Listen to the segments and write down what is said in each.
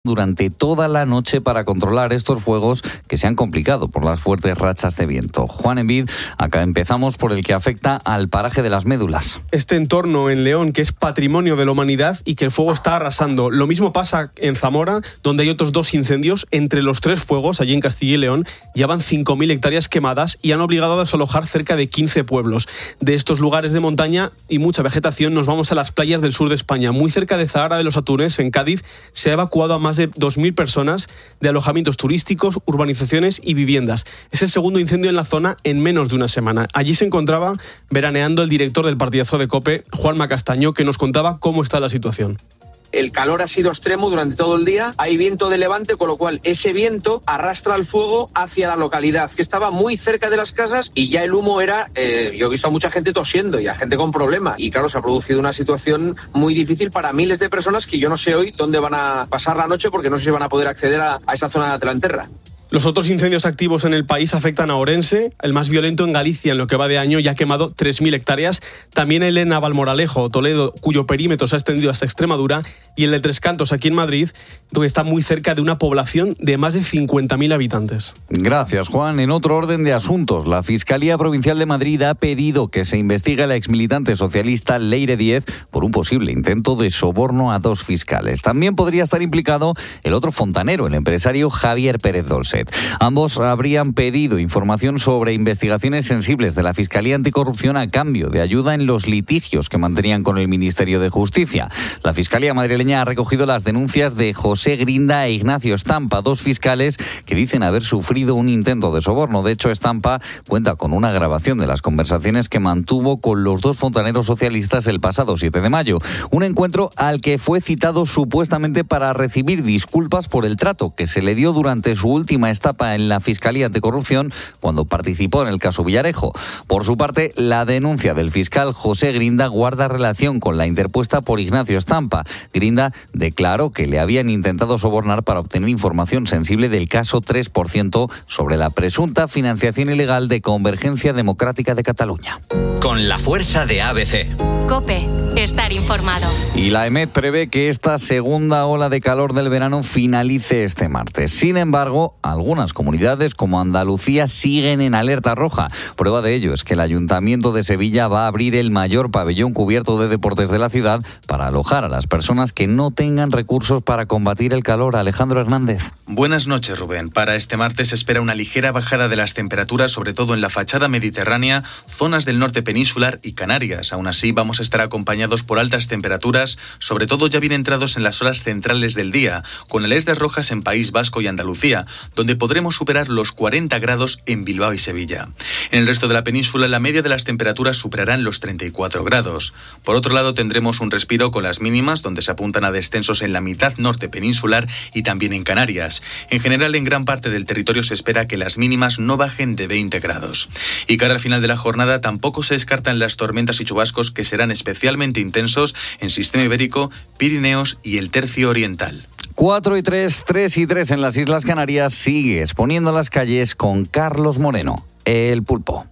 durante toda la noche para controlar estos fuegos que se han complicado por las fuertes rachas de viento. Juan Envid, acá empezamos por el que afecta al paraje de las Médulas. Este entorno en León, que es patrimonio de la humanidad y que el fuego está arrasando. Lo mismo pasa en Zamora, donde hay otros 2 incendios. Entre los 3 fuegos, allí en Castilla y León, ya van 5.000 hectáreas quemadas y han obligado a desalojar cerca de 15 pueblos. De estos lugares de montaña y mucha vegetación nos vamos a las playas del sur de España. Muy cerca de Zahara de los Atunes, en Cádiz, se ha evacuado a más de 2.000 personas de alojamientos turísticos, urbanizaciones y viviendas. Es el segundo incendio en la zona en menos de una semana. Allí se encontraba veraneando el director del partidazo de COPE, Juanma Castaño, que nos contaba cómo está la situación. El calor ha sido extremo durante todo el día, hay viento de levante, con lo cual ese viento arrastra el fuego hacia la localidad, que estaba muy cerca de las casas y ya el humo era, yo he visto a mucha gente tosiendo y a gente con problemas. Y claro, se ha producido una situación muy difícil para miles de personas que yo no sé hoy dónde van a pasar la noche porque no sé si van a poder acceder a esa zona de la Enterra. Los otros incendios activos en el país afectan a Orense, el más violento en Galicia en lo que va de año, ya ha quemado 3.000 hectáreas. También el de Navalmoralejo, Toledo, cuyo perímetro se ha extendido hasta Extremadura, y el de Tres Cantos, aquí en Madrid, que está muy cerca de una población de más de 50.000 habitantes. Gracias, Juan. En otro orden de asuntos, la Fiscalía Provincial de Madrid ha pedido que se investigue a la exmilitante socialista Leire Díez por un posible intento de soborno a 2 fiscales. También podría estar implicado el otro fontanero, el empresario Javier Pérez Dolcet. Ambos habrían pedido información sobre investigaciones sensibles de la Fiscalía Anticorrupción a cambio de ayuda en los litigios que mantenían con el Ministerio de Justicia. La Fiscalía madrileña ha recogido las denuncias de José Grinda e Ignacio Estampa, 2 fiscales que dicen haber sufrido un intento de soborno. De hecho, Estampa cuenta con una grabación de las conversaciones que mantuvo con los 2 fontaneros socialistas el pasado 7 de mayo. Un encuentro al que fue citado supuestamente para recibir disculpas por el trato que se le dio durante su última etapa en la Fiscalía Anticorrupción cuando participó en el caso Villarejo. Por su parte, la denuncia del fiscal José Grinda guarda relación con la interpuesta por Ignacio Estampa. Grinda declaró que le habían intentado sobornar para obtener información sensible del caso 3% sobre la presunta financiación ilegal de Convergencia Democrática de Cataluña. Con la fuerza de ABC. COPE. Estar informado. Y la EMET prevé que esta segunda ola de calor del verano finalice este martes. Sin embargo, algunas comunidades como Andalucía siguen en alerta roja. Prueba de ello es que el Ayuntamiento de Sevilla va a abrir el mayor pabellón cubierto de deportes de la ciudad para alojar a las personas que no tengan recursos para combatir el calor. Alejandro Hernández. Buenas noches, Rubén. Para este martes se espera una ligera bajada de las temperaturas, sobre todo en la fachada mediterránea, zonas del norte peninsular y Canarias. Aún así, vamos a estar acompañados por altas temperaturas, sobre todo ya bien entrados en las horas centrales del día, con alertas rojas en País Vasco y Andalucía, donde podremos superar los 40 grados en Bilbao y Sevilla. En el resto de la península, la media de las temperaturas superarán los 34 grados. Por otro lado, tendremos un respiro con las mínimas, donde se apuntan a descensos en la mitad norte peninsular y también en Canarias. En general, en gran parte del territorio se espera que las mínimas no bajen de 20 grados. Y cara al final de la jornada, tampoco se descartan las tormentas y chubascos que serán especialmente intensos en Sistema Ibérico, Pirineos y el Tercio Oriental. 4 y 3, 3 y 3 en las Islas Canarias. Sigue exponiendo las calles con Carlos Moreno, el Pulpo.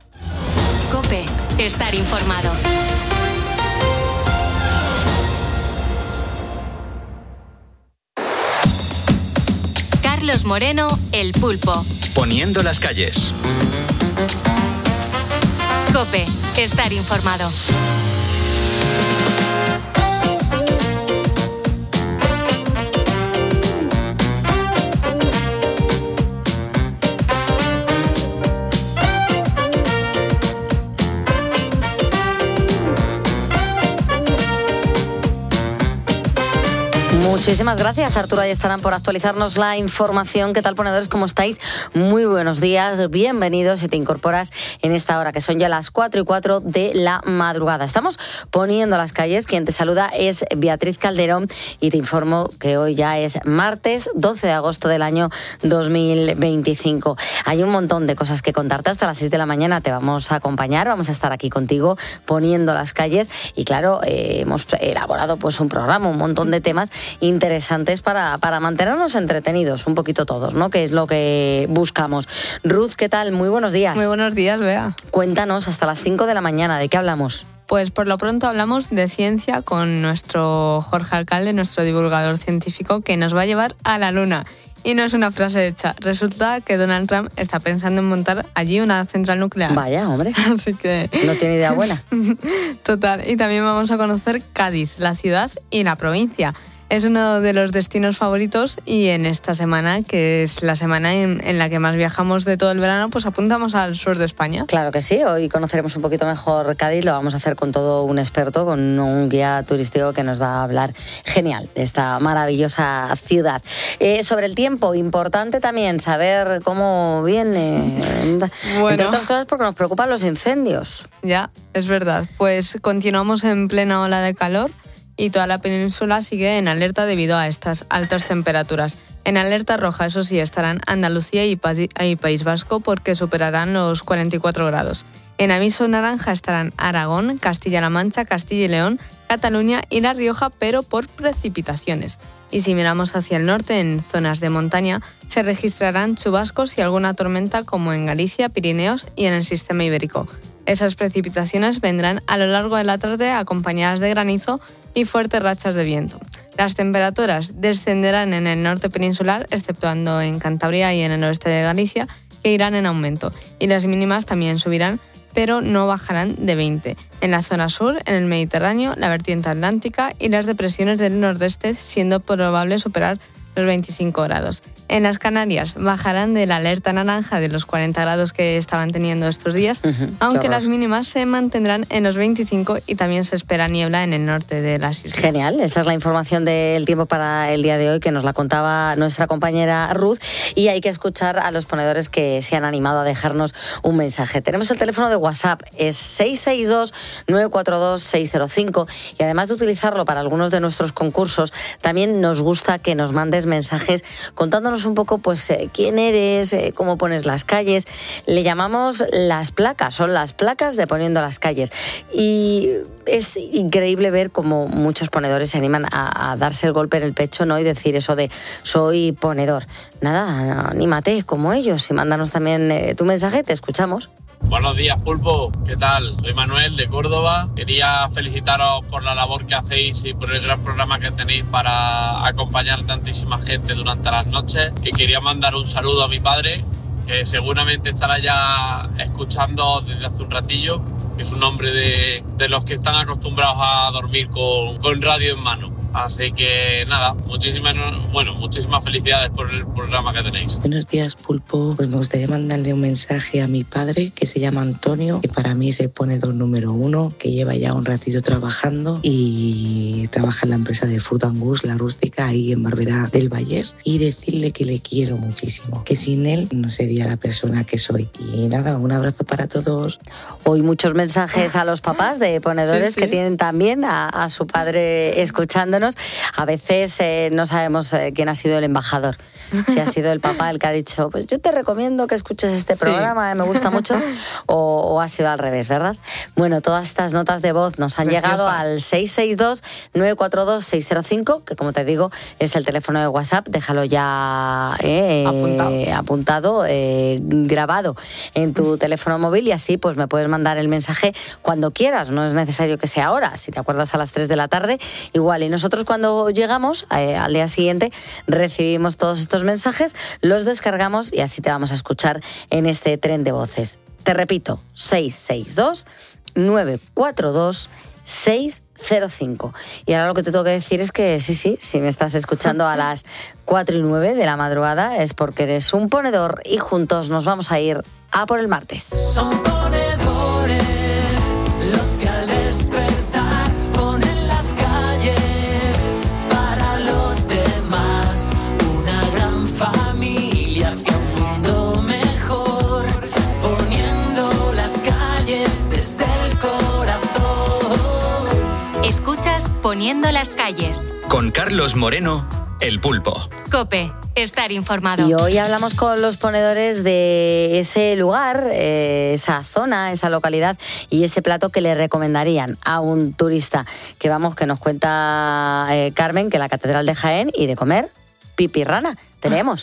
COPE. Estar informado. Carlos Moreno, el Pulpo. Poniendo las calles. COPE. Estar informado. Muchísimas gracias, Arturo Ayestarán, por actualizarnos la información. ¿Qué tal, ponedores? ¿Cómo estáis? Muy buenos días, bienvenidos si te incorporas en esta hora, que son ya las 4:04 de la madrugada. Estamos poniendo las calles. Quien te saluda es Beatriz Calderón y te informo que hoy ya es martes 12 de agosto del año 2025. Hay un montón de cosas que contarte. Hasta las 6 de la mañana te vamos a acompañar, vamos a estar aquí contigo poniendo las calles y claro, hemos elaborado pues un programa, un montón de temas interesantes para mantenernos entretenidos un poquito todos, ¿no? Que es lo que buscamos. Ruth, ¿qué tal? Muy buenos días. Muy buenos días, Bea. Cuéntanos, hasta las 5 de la mañana, ¿de qué hablamos? Pues por lo pronto hablamos de ciencia con nuestro Jorge Alcalde, nuestro divulgador científico, que nos va a llevar a la Luna. Y no es una frase hecha. Resulta que Donald Trump está pensando en montar allí una central nuclear. Vaya, hombre. Así que... No tiene idea buena. Total. Y también vamos a conocer Cádiz, la ciudad y la provincia. Es uno de los destinos favoritos y en esta semana, que es la semana en la que más viajamos de todo el verano, pues apuntamos al sur de España. Claro que sí, hoy conoceremos un poquito mejor Cádiz, lo vamos a hacer con todo un experto, con un guía turístico que nos va a hablar genial de esta maravillosa ciudad. Sobre el tiempo, importante también saber cómo viene, entre otras cosas porque nos preocupan los incendios. Ya, es verdad. Pues continuamos en plena ola de calor y toda la península sigue en alerta debido a estas altas temperaturas. En alerta roja, eso sí, estarán Andalucía y País Vasco porque superarán los 44 grados. En aviso naranja estarán Aragón, Castilla-La Mancha, Castilla y León, Cataluña y La Rioja, pero por precipitaciones. Y si miramos hacia el norte, en zonas de montaña, se registrarán chubascos y alguna tormenta como en Galicia, Pirineos y en el sistema ibérico. Esas precipitaciones vendrán a lo largo de la tarde acompañadas de granizo y fuertes rachas de viento. Las temperaturas descenderán en el norte peninsular, exceptuando en Cantabria y en el oeste de Galicia, que irán en aumento. Y las mínimas también subirán, pero no bajarán de 20. En la zona sur, en el Mediterráneo, la vertiente atlántica y las depresiones del nordeste, siendo probable superar los 25 grados. En las Canarias bajarán de la alerta naranja de los 40 grados que estaban teniendo estos días, aunque las mínimas se mantendrán en los 25 y también se espera niebla en el norte de las islas. Genial, esta es la información del tiempo para el día de hoy que nos la contaba nuestra compañera Ruth y hay que escuchar a los ponedores que se han animado a dejarnos un mensaje. Tenemos el teléfono de WhatsApp, es 662-942-605 y además de utilizarlo para algunos de nuestros concursos, también nos gusta que nos mandes mensajes contándonos un poco pues quién eres, cómo pones las calles. Le llamamos las placas, son las placas de Poniendo las Calles. Y es increíble ver cómo muchos ponedores se animan a darse el golpe en el pecho, ¿no? Y decir eso de soy ponedor. Nada, anímate como ellos y mándanos también tu mensaje, te escuchamos. Buenos días, Pulpo. ¿Qué tal? Soy Manuel de Córdoba. Quería felicitaros por la labor que hacéis y por el gran programa que tenéis para acompañar a tantísima gente durante las noches. Y quería mandar un saludo a mi padre, que seguramente estará ya escuchando desde hace un ratillo, que es un hombre de los que están acostumbrados a dormir con radio en mano. Así que nada, muchísimas felicidades por el programa que tenéis. Buenos días, Pulpo. Pues me gustaría mandarle un mensaje a mi padre, que se llama Antonio, que para mí es el ponedor número 1, que lleva ya un ratito trabajando y trabaja en la empresa de Food Angus, La Rústica, ahí en Barberá del Vallés, y decirle que le quiero muchísimo, que sin él no sería la persona que soy. Y nada, un abrazo para todos. Hoy muchos mensajes a los papás de ponedores que tienen también a su padre escuchándonos. A veces no sabemos quién ha sido el embajador. Si ha sido el papá el que ha dicho, pues yo te recomiendo que escuches este programa, me gusta mucho, o ha sido al revés, ¿verdad? Bueno, todas estas notas de voz nos han llegado al 662-942-605, que como te digo, es el teléfono de WhatsApp. Déjalo ya apuntado, grabado en tu teléfono móvil y así pues me puedes mandar el mensaje cuando quieras. No es necesario que sea ahora. Si te acuerdas a las 3 de la tarde, igual. Y nosotros cuando llegamos al día siguiente recibimos todos estos mensajes, los descargamos y así te vamos a escuchar en este tren de voces. Te repito, 662-942-605. Y ahora lo que te tengo que decir es que sí, si me estás escuchando a las 4:09 de la madrugada es porque eres un ponedor y juntos nos vamos a ir a por el martes. Son ponedores los que al despertar ponen las calles para los demás. Familia hacia un mundo mejor, poniendo las calles desde el corazón. Escuchas Poniendo las Calles. Con Carlos Moreno, El Pulpo. COPE, estar informado. Y hoy hablamos con los ponedores de ese lugar, esa zona, esa localidad y ese plato que le recomendarían a un turista. Que nos cuenta Carmen, que la Catedral de Jaén, y de comer pipirrana. Tenemos.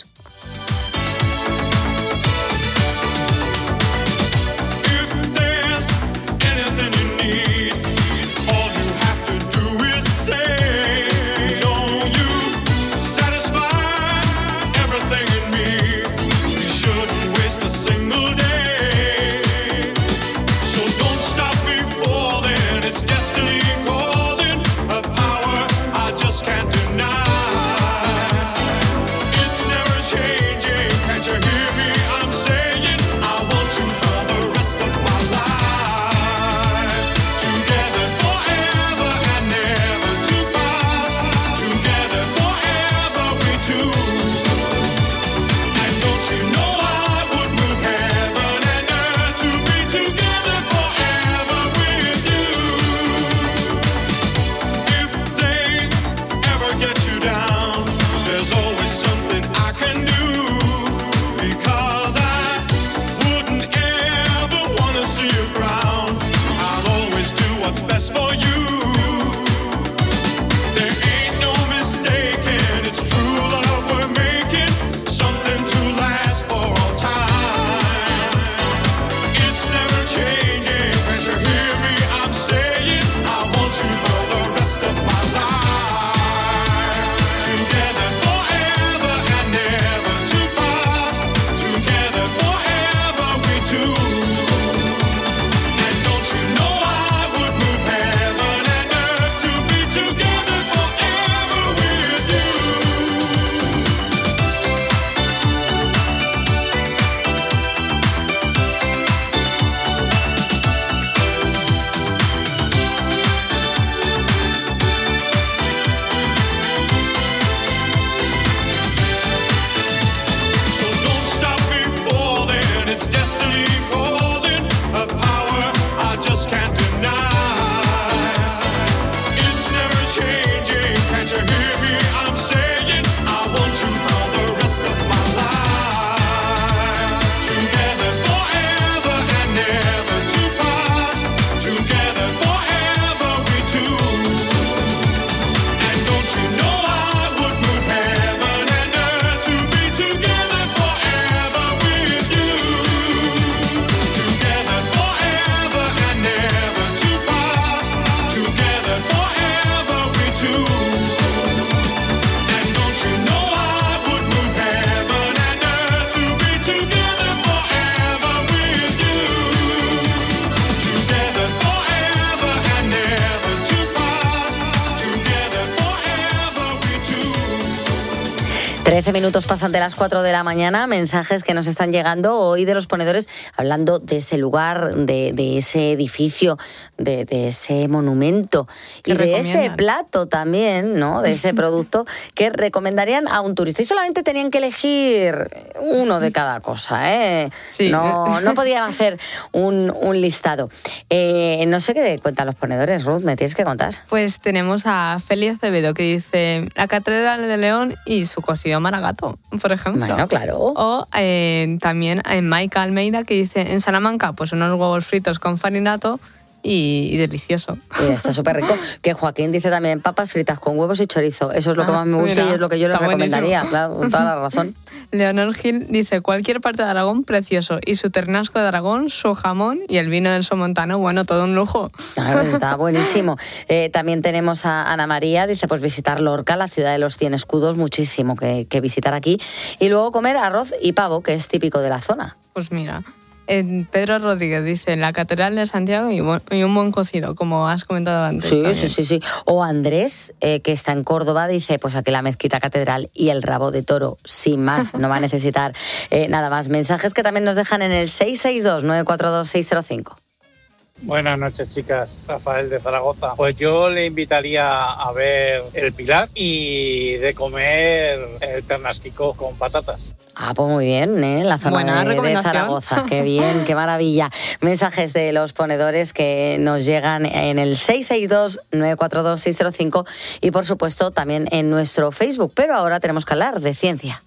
13 minutos pasan de las 4 de la mañana, mensajes que nos están llegando hoy de los ponedores hablando de ese lugar, de ese edificio, de ese monumento y de ese plato también, ¿no? De ese producto que recomendarían a un turista. Y solamente tenían que elegir uno de cada cosa, ¿eh? Sí. No podían hacer un listado. No sé qué cuentan los ponedores, Ruth, ¿me tienes que contar? Pues tenemos a Feli Acevedo que dice la Catedral de León y su cocido maragato, por ejemplo. Bueno, claro. O también en Maika Almeida que dice en Salamanca pues unos huevos fritos con farinato y delicioso. Y está súper rico. Que Joaquín dice también papas fritas con huevos y chorizo. Eso es lo que más me gusta, mira, y es lo que yo les recomendaría. Claro, con toda la razón. Leonor Gil dice cualquier parte de Aragón precioso y su ternasco de Aragón, su jamón y el vino del Somontano, bueno, todo un lujo. Claro, está buenísimo. También tenemos a Ana María, dice pues visitar Lorca, la ciudad de los 100 escudos, muchísimo que visitar aquí. Y luego comer arroz y pavo, que es típico de la zona. Pues mira, Pedro Rodríguez dice la Catedral de Santiago y un buen cocido, como has comentado antes. Sí. O Andrés, que está en Córdoba, dice pues aquí la mezquita catedral y el rabo de toro, sin más, no va a necesitar nada más. Mensajes que también nos dejan en el 662-942-605. Buenas noches, chicas. Rafael de Zaragoza. Pues yo le invitaría a ver el Pilar y de comer el ternasquico con patatas. Ah, pues muy bien, ¿eh? La zona de Zaragoza. Qué bien, qué maravilla. Mensajes de los ponedores que nos llegan en el 662-942-605 y, por supuesto, también en nuestro Facebook. Pero ahora tenemos que hablar de ciencia.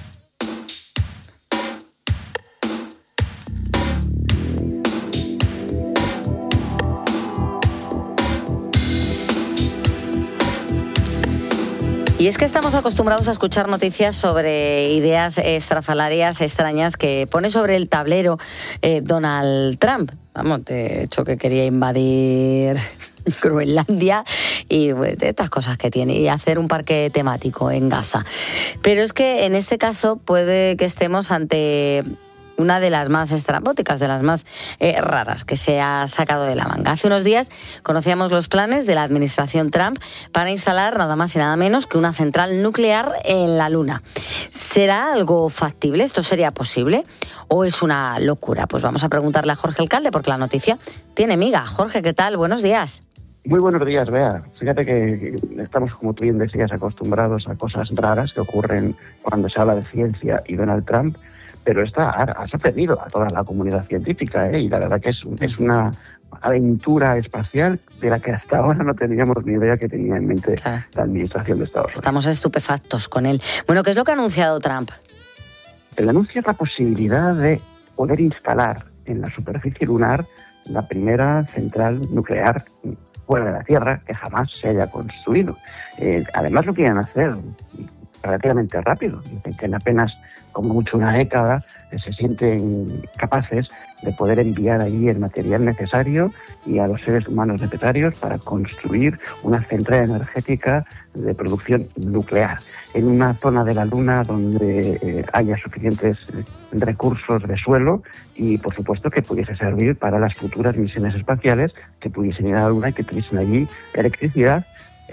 Y es que estamos acostumbrados a escuchar noticias sobre ideas estrafalarias, extrañas, que pone sobre el tablero Donald Trump. Vamos, de hecho que quería invadir Groenlandia y pues, estas cosas que tiene, y hacer un parque temático en Gaza. Pero es que en este caso puede que estemos ante una de las más estrambóticas, de las más raras que se ha sacado de la manga. Hace unos días conocíamos los planes de la administración Trump para instalar nada más y nada menos que una central nuclear en la Luna. ¿Será algo factible? ¿Esto sería posible? ¿O es una locura? Pues vamos a preguntarle a Jorge Alcalde, porque la noticia tiene miga. Jorge, ¿qué tal? Buenos días. Muy buenos días, Bea. Fíjate que estamos, como tú bien decías, acostumbrados a cosas raras que ocurren cuando se habla de ciencia y Donald Trump, pero esta ha sorprendido a toda la comunidad científica, y la verdad que es una aventura espacial de la que hasta ahora no teníamos ni idea que tenía en mente la administración de Estados Unidos. Estamos estupefactos con él. Bueno, ¿qué es lo que ha anunciado Trump? Él anuncia la posibilidad de poder instalar en la superficie lunar la primera central nuclear fuera de la Tierra que jamás se haya construido. Además lo quieren hacer relativamente rápido. Dicen que en apenas como mucho una década se sienten capaces de poder enviar allí el material necesario y a los seres humanos necesarios para construir una central energética de producción nuclear en una zona de la Luna donde haya suficientes recursos de suelo y, por supuesto, que pudiese servir para las futuras misiones espaciales que pudiesen ir a la Luna y que tuviesen allí electricidad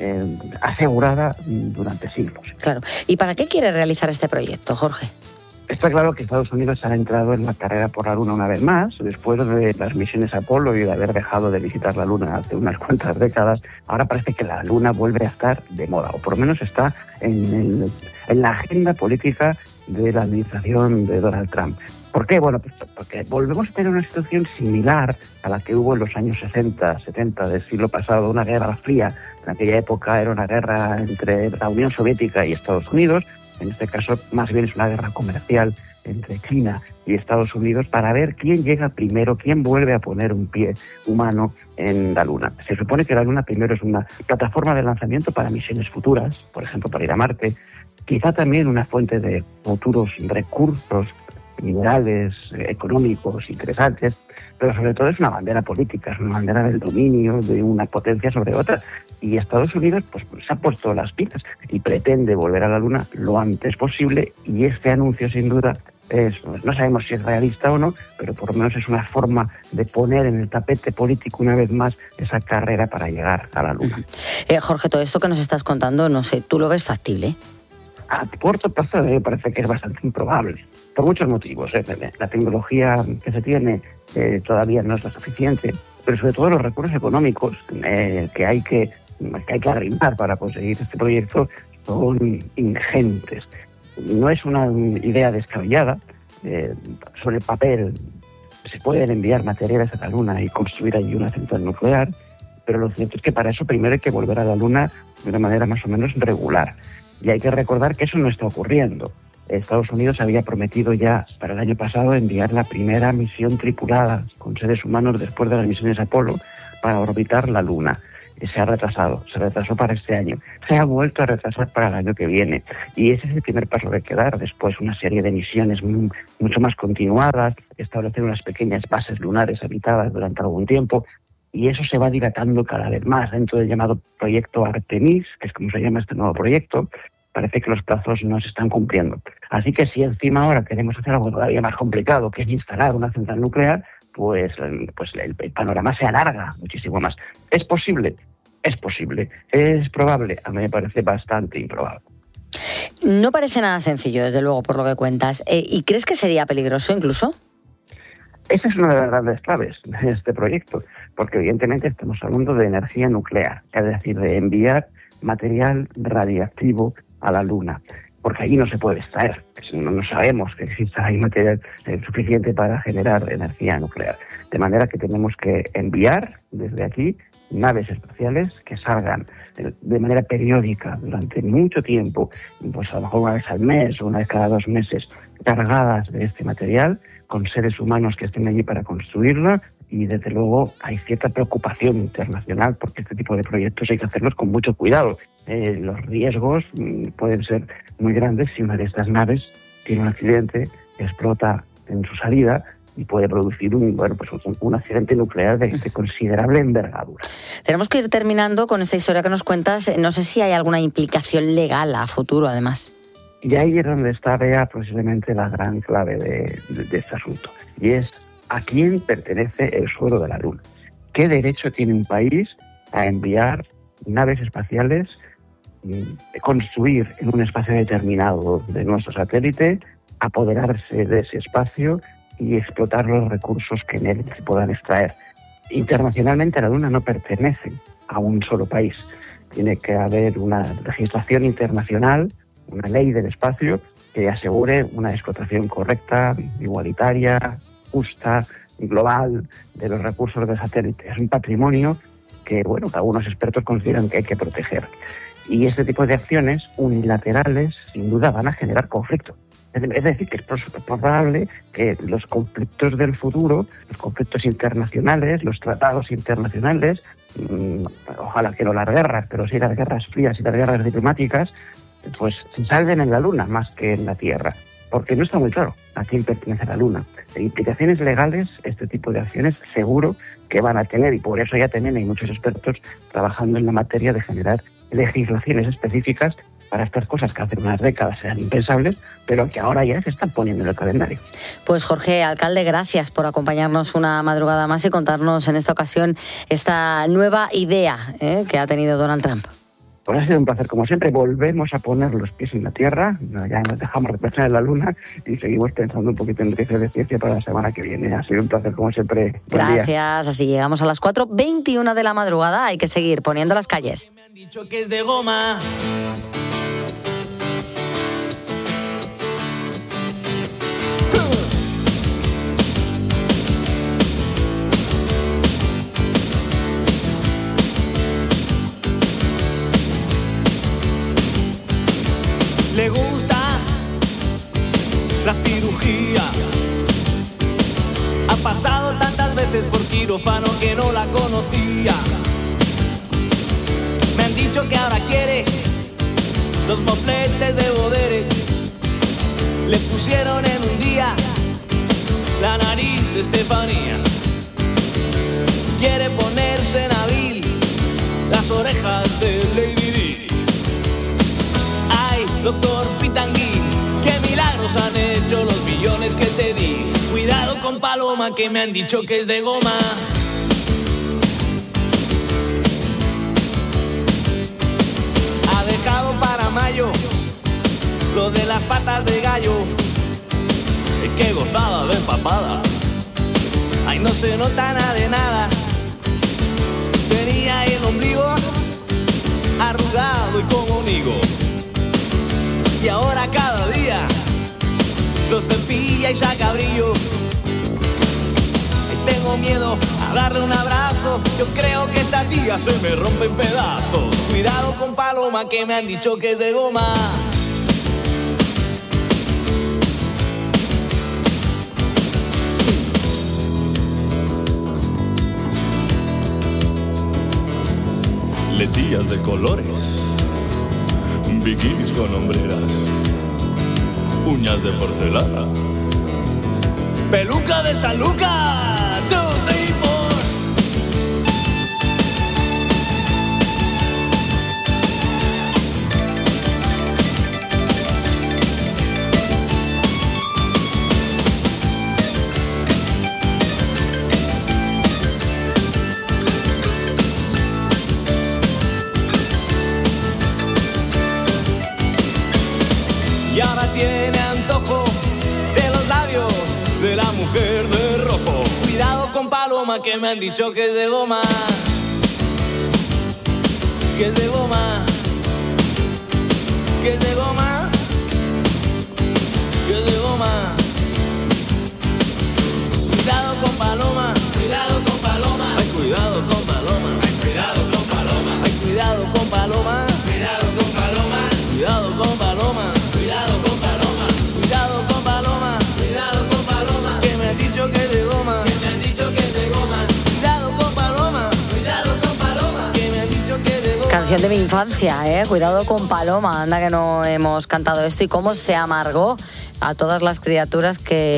asegurada durante siglos. Claro. ¿Y para qué quiere realizar este proyecto, Jorge? Está claro que Estados Unidos ha entrado en la carrera por la Luna una vez más, después de las misiones Apolo y de haber dejado de visitar la Luna hace unas cuantas décadas. Ahora parece que la Luna vuelve a estar de moda, o por lo menos está en la agenda política de la administración de Donald Trump. ¿Por qué? Bueno, pues porque volvemos a tener una situación similar a la que hubo en los años 60, 70 del siglo pasado, una guerra fría. En aquella época era una guerra entre la Unión Soviética y Estados Unidos. En este caso, más bien es una guerra comercial entre China y Estados Unidos para ver quién llega primero, quién vuelve a poner un pie humano en la Luna. Se supone que la Luna primero es una plataforma de lanzamiento para misiones futuras, por ejemplo, para ir a Marte, quizá también una fuente de futuros recursos minerales, económicos, interesantes, pero sobre todo es una bandera política, es una bandera del dominio de una potencia sobre otra. Y Estados Unidos pues se ha puesto las pilas y pretende volver a la Luna lo antes posible, y este anuncio sin duda no sabemos si es realista o no, pero por lo menos es una forma de poner en el tapete político una vez más esa carrera para llegar a la Luna. Jorge, todo esto que nos estás contando, no sé, ¿tú lo ves factible? A corto plazo me parece que es bastante improbable, por muchos motivos. La tecnología que se tiene todavía no es lo suficiente, pero sobre todo los recursos económicos que hay que arrimar para conseguir este proyecto son ingentes. No es una idea descabellada. Sobre el papel se pueden enviar materiales a la Luna y construir allí una central nuclear, pero lo cierto es que para eso primero hay que volver a la Luna de una manera más o menos regular. Y hay que recordar que eso no está ocurriendo. Estados Unidos había prometido ya para el año pasado enviar la primera misión tripulada con seres humanos después de las misiones Apolo para orbitar la Luna. Se retrasó para este año. Se ha vuelto a retrasar para el año que viene. Y ese es el primer paso que hay que dar. Después una serie de misiones mucho más continuadas, establecer unas pequeñas bases lunares habitadas durante algún tiempo. Y eso se va dilatando cada vez más dentro del llamado proyecto Artemis, que es como se llama este nuevo proyecto. Parece que los plazos no se están cumpliendo. Así que si encima ahora queremos hacer algo todavía más complicado, que es instalar una central nuclear, pues el panorama se alarga muchísimo más. ¿Es posible? Es posible. ¿Es probable? A mí me parece bastante improbable. No parece nada sencillo, desde luego, por lo que cuentas. ¿Y crees que sería peligroso incluso? Esa es una de las grandes claves de este proyecto, porque evidentemente estamos hablando de energía nuclear, es decir, de enviar material radiactivo a la Luna, porque allí no se puede extraer. No sabemos que exista ahí material suficiente para generar energía nuclear. De manera que tenemos que enviar desde aquí naves espaciales que salgan de manera periódica durante mucho tiempo, pues a lo mejor una vez al mes o una vez cada 2 meses, cargadas de este material, con seres humanos que estén allí para construirla. Y desde luego hay cierta preocupación internacional porque este tipo de proyectos hay que hacerlos con mucho cuidado. Los riesgos pueden ser muy grandes si una de estas naves tiene un accidente, explota en su salida y puede producir un accidente nuclear de considerable envergadura. Tenemos que ir terminando con esta historia que nos cuentas. No sé si hay alguna implicación legal a futuro, además. Y ahí es donde está, Bea, posiblemente la gran clave de este asunto. Y es: ¿a quién pertenece el suelo de la Luna? ¿Qué derecho tiene un país a enviar naves espaciales, construir en un espacio determinado de nuestro satélite, apoderarse de ese espacio y explotar los recursos que en él se puedan extraer? Internacionalmente la Luna no pertenece a un solo país. Tiene que haber una legislación internacional, una ley del espacio que asegure una explotación correcta, igualitaria, justa y global de los recursos del satélite. Es un patrimonio que, algunos expertos consideran que hay que proteger. Y este tipo de acciones unilaterales, sin duda, van a generar conflicto. Es decir, que es probable que los conflictos del futuro, los conflictos internacionales, los tratados internacionales, ojalá que no las guerras, pero sí las guerras frías y las guerras diplomáticas, pues se salven en la Luna más que en la Tierra. Porque no está muy claro a quién pertenece la Luna. Implicaciones legales, este tipo de acciones seguro que van a tener, y por eso ya también hay muchos expertos trabajando en la materia de generar legislaciones específicas para estas cosas que hace unas décadas eran impensables, pero que ahora ya se están poniendo en el calendario. Pues Jorge, alcalde, gracias por acompañarnos una madrugada más y contarnos en esta ocasión esta nueva idea que ha tenido Donald Trump. Pues ha sido un placer, como siempre. Volvemos a poner los pies en la tierra, ya nos dejamos de pensar en la Luna y seguimos pensando un poquito en noticias de ciencia para la semana que viene. Ha sido un placer, como siempre. Gracias, así llegamos a las 4:21 de la madrugada. Hay que seguir poniendo las calles. Me han dicho que es de goma. Le gusta la cirugía. Ha pasado tantas veces por quirófano que no la conocía. Me han dicho que ahora quiere los mofletes de Bodere. Le pusieron en un día la nariz de Estefanía. Quiere ponerse en abril las orejas de Lady Di. Ay, doctor Pitangui, qué milagros han hecho los millones que te di. Cuidado con Paloma, que me han dicho que es de goma. Ha dejado para mayo lo de las patas de gallo, qué gozada de papada. Ay, no se nota nada de nada. Tenía el ombligo arrugado y como un higo. Y ahora cada día lo cepilla y saca brillo. Ay, tengo miedo a darle un abrazo. Yo creo que esta tía se me rompe en pedazos. Cuidado con Paloma, que me han dicho que es de goma. Letillas de colores, bikinis con hombreras, uñas de porcelana, peluca de San Lucas, 2, 3, 4. Y ahora tiene antojo de los labios de la mujer de rojo. Cuidado con Paloma, que me han dicho que es de goma. Que es de goma. Que es de goma. Que es de goma. Cuidado con Paloma. Cuidado con Paloma. Ay, cuidado con Paloma. Ay, cuidado con Paloma. Ay, cuidado con Paloma. Cuidado con Paloma. Cuidado con Paloma. Cuidado con Paloma, cuidado con Paloma, cuidado con Paloma, que me han dicho que es de goma, que me han dicho que es de goma, cuidado con Paloma, cuidado con Paloma, que me han dicho que es de goma. Canción de mi infancia, Cuidado con Paloma, anda que no hemos cantado esto y cómo se amargó a todas las criaturas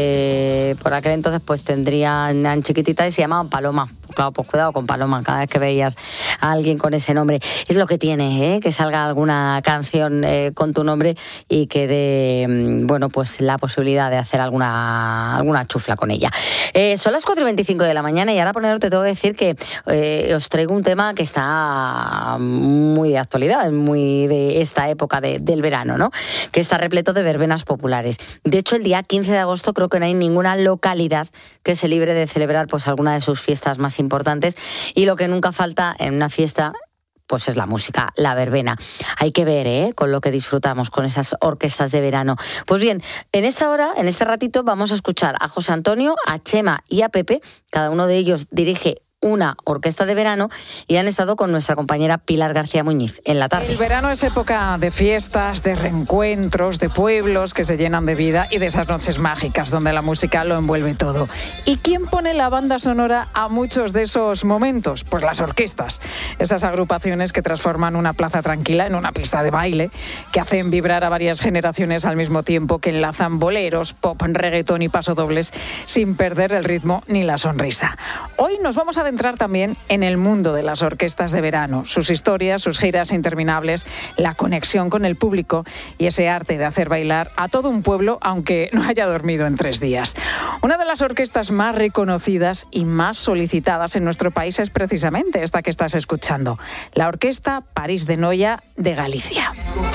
que por aquel entonces pues eran chiquititas y se llamaban Paloma. Claro, pues cuidado con Paloma, cada vez que veías a alguien con ese nombre. Es lo que tiene, que salga alguna canción con tu nombre y que dé, pues la posibilidad de hacer alguna chufla con ella. Son las 4:25 de la mañana y ahora, Ponedor, te tengo que decir que os traigo un tema que está muy de actualidad, es muy de esta época del verano, ¿no? Que está repleto de verbenas populares. De hecho, el día 15 de agosto creo que no hay ninguna localidad que se libre de celebrar pues alguna de sus fiestas más importantes, y lo que nunca falta en una fiesta pues es la música, la verbena. Hay que ver, con lo que disfrutamos con esas orquestas de verano. Pues bien, en esta hora, en este ratito, vamos a escuchar a José Antonio, a Chema y a Pepe. Cada uno de ellos dirige una orquesta de verano y han estado con nuestra compañera Pilar García Muñiz en la tarde. El verano es época de fiestas, de reencuentros, de pueblos que se llenan de vida y de esas noches mágicas donde la música lo envuelve todo. ¿Y quién pone la banda sonora a muchos de esos momentos? Pues las orquestas, esas agrupaciones que transforman una plaza tranquila en una pista de baile, que hacen vibrar a varias generaciones al mismo tiempo, que enlazan boleros, pop, reggaetón y pasodobles sin perder el ritmo ni la sonrisa. Hoy nos vamos a entrar también en el mundo de las orquestas de verano, sus historias, sus giras interminables, la conexión con el público y ese arte de hacer bailar a todo un pueblo aunque no haya dormido en 3 días. Una de las orquestas más reconocidas y más solicitadas en nuestro país es precisamente esta que estás escuchando, la Orquesta París de Noia de Galicia.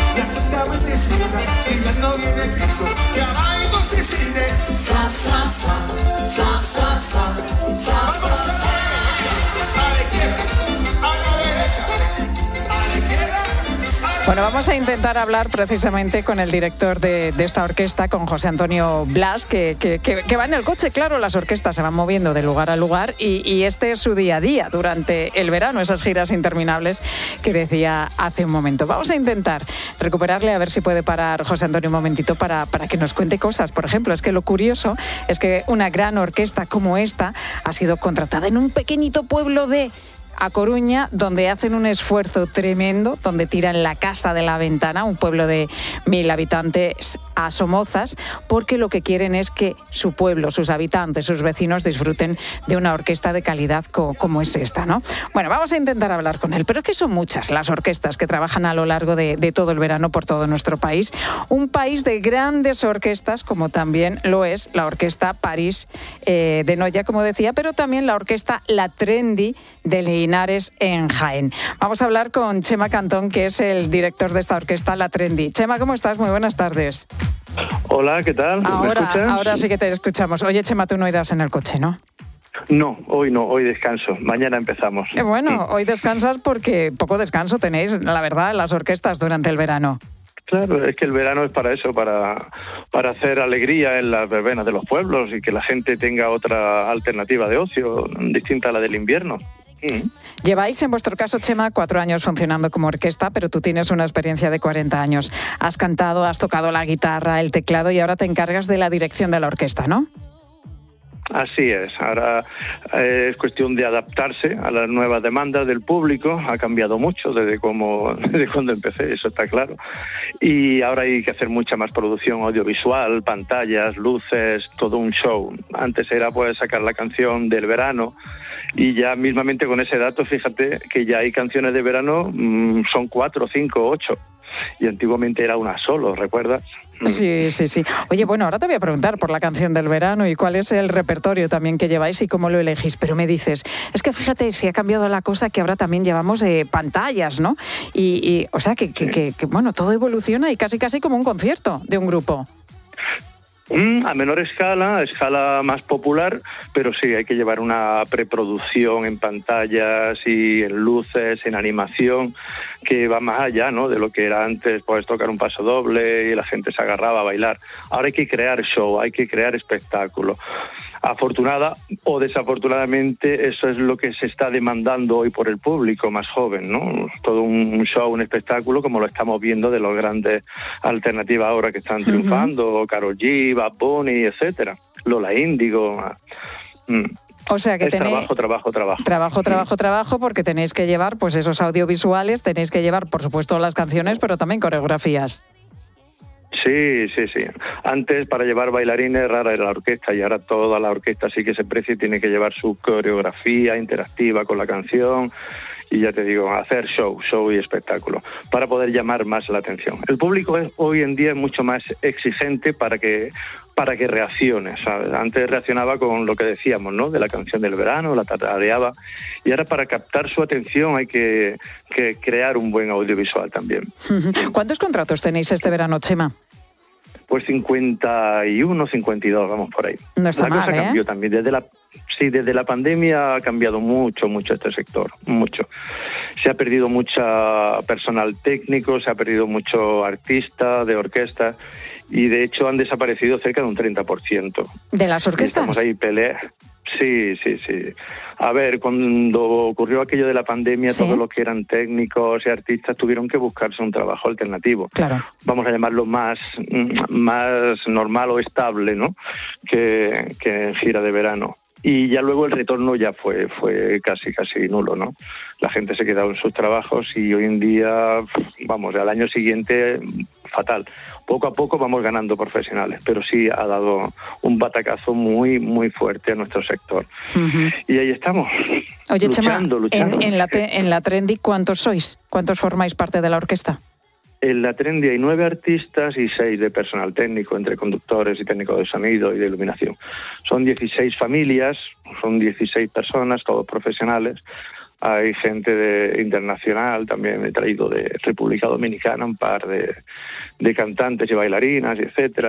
Bueno, vamos a intentar hablar precisamente con el director de esta orquesta, con José Antonio Blas, que va en el coche. Claro, las orquestas se van moviendo de lugar a lugar y este es su día a día durante el verano, esas giras interminables que decía hace un momento. Vamos a intentar recuperarle, a ver si puede parar José Antonio un momentito para que nos cuente cosas. Por ejemplo, es que lo curioso es que una gran orquesta como esta ha sido contratada en un pequeñito pueblo de A Coruña, donde hacen un esfuerzo tremendo, donde tiran la casa de la ventana, un pueblo de 1000 habitantes a Somozas, porque lo que quieren es que su pueblo, sus habitantes, sus vecinos disfruten de una orquesta de calidad como es esta, ¿no? Bueno, vamos a intentar hablar con él, pero es que son muchas las orquestas que trabajan a lo largo de todo el verano por todo nuestro país. Un país de grandes orquestas, como también lo es la Orquesta París de Noia, como decía, pero también la Orquesta La Trendy de Linares, en Jaén. Vamos a hablar con Chema Cantón, que es el director de esta orquesta, La Trendy. Chema, ¿cómo estás? Muy buenas tardes. Hola, ¿qué tal? Ahora sí que te escuchamos. Oye, Chema, tú no irás en el coche, ¿no? No, hoy descanso. Mañana empezamos. Bueno, hoy descansas porque poco descanso tenéis, la verdad, las orquestas durante el verano. Claro, es que el verano es para eso, para hacer alegría en las verbenas de los pueblos y que la gente tenga otra alternativa de ocio distinta a la del invierno. Lleváis, en vuestro caso, Chema, 4 años funcionando como orquesta, pero tú tienes una experiencia de 40 años. Has cantado, has tocado la guitarra, el teclado y ahora te encargas de la dirección de la orquesta, ¿no? Así es, ahora es cuestión de adaptarse a las nuevas demandas del público. Ha cambiado mucho desde cuando empecé, eso está claro. Y ahora hay que hacer mucha más producción audiovisual, pantallas, luces, todo un show. Antes era pues sacar la canción del verano y ya mismamente con ese dato, fíjate que ya hay canciones de verano, son 4, 5, 8. Y antiguamente era una solo, ¿recuerdas? Sí. Oye, bueno, ahora te voy a preguntar por la canción del verano y cuál es el repertorio también que lleváis y cómo lo elegís. Pero me dices, es que fíjate, si ha cambiado la cosa, que ahora también llevamos pantallas, ¿no? Y o sea, que bueno, todo evoluciona y casi como un concierto de un grupo. A menor escala más popular, pero sí, hay que llevar una preproducción en pantallas y en luces, en animación, que va más allá, ¿no?, de lo que era antes, pues tocar un paso doble y la gente se agarraba a bailar. Ahora hay que crear show, hay que crear espectáculo. Afortunada o desafortunadamente, eso es lo que se está demandando hoy por el público más joven, ¿no? Todo un show, un espectáculo, como lo estamos viendo de los grandes alternativas ahora que están triunfando, Karol G, Bad Bunny, etcétera, Lola Índigo. O sea que tenéis trabajo, porque tenéis que llevar pues esos audiovisuales, tenéis que llevar, por supuesto, las canciones, pero también coreografías. Sí. Antes, para llevar bailarines, rara era la orquesta, y ahora toda la orquesta sí que se precia y tiene que llevar su coreografía interactiva con la canción. Y ya te digo, hacer show y espectáculo, para poder llamar más la atención. El público hoy en día es mucho más exigente para que reaccione, ¿sabes? Antes reaccionaba con lo que decíamos, ¿no?, de la canción del verano, la tarareaba, y ahora para captar su atención hay que crear un buen audiovisual también. ¿Cuántos contratos tenéis este verano, Chema? Pues 51, 52, vamos por ahí. No está mal, La cosa cambió también. Desde la pandemia ha cambiado mucho este sector, mucho. Se ha perdido mucha personal técnico, se ha perdido mucho artista de orquesta, y de hecho han desaparecido cerca de un 30%. ¿De las orquestas? Estamos ahí Sí. A ver, cuando ocurrió aquello de la pandemia, todos los que eran técnicos y artistas tuvieron que buscarse un trabajo alternativo. Claro. Vamos a llamarlo más normal o estable, ¿no?, que en gira de verano. Y ya luego el retorno ya fue casi nulo, ¿no? La gente se quedaba en sus trabajos y hoy en día, al año siguiente, fatal. Poco a poco vamos ganando profesionales, pero sí ha dado un batacazo muy, muy fuerte a nuestro sector. Y ahí estamos. Oye, luchando. Chema, en la Trendy, ¿cuántos sois? ¿Cuántos formáis parte de la orquesta? En la Trendy hay 9 artistas y 6 de personal técnico, entre conductores y técnicos de sonido y de iluminación. Son 16 familias, son 16 personas, todos profesionales. Hay gente internacional, también he traído de República Dominicana un par de cantantes y bailarinas, etcétera,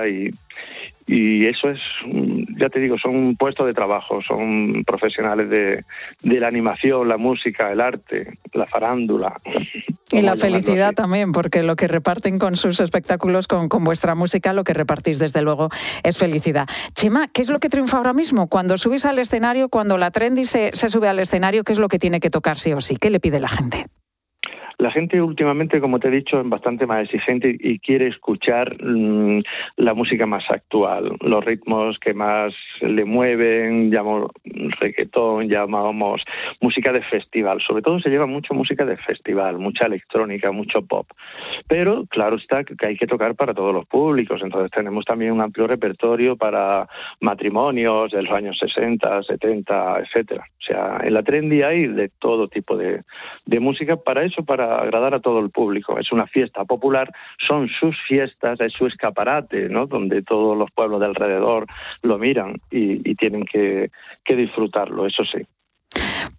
y eso es, ya te digo, son puestos de trabajo, son profesionales de la animación, la música, el arte, la farándula. Y la felicidad también, porque lo que reparten con sus espectáculos, con vuestra música, lo que repartís desde luego es felicidad. Chema, ¿qué es lo que triunfa ahora mismo? Cuando subís al escenario, cuando la Trendy se sube al escenario, ¿qué es lo que tiene que tocar sí o sí? ¿Qué le pide la gente? La gente últimamente, como te he dicho, es bastante más exigente y quiere escuchar la música más actual, los ritmos que más le mueven, llamamos reggaetón, llamamos música de festival. Sobre todo se lleva mucho música de festival, mucha electrónica, mucho pop. Pero claro está que hay que tocar para todos los públicos, entonces tenemos también un amplio repertorio para matrimonios de los años 60, 70, etcétera. O sea, en la Trendy hay de todo tipo de música para eso, para agradar a todo el público. Es una fiesta popular, son sus fiestas, es su escaparate, ¿no?, donde todos los pueblos de alrededor lo miran y tienen que disfrutarlo, eso sí.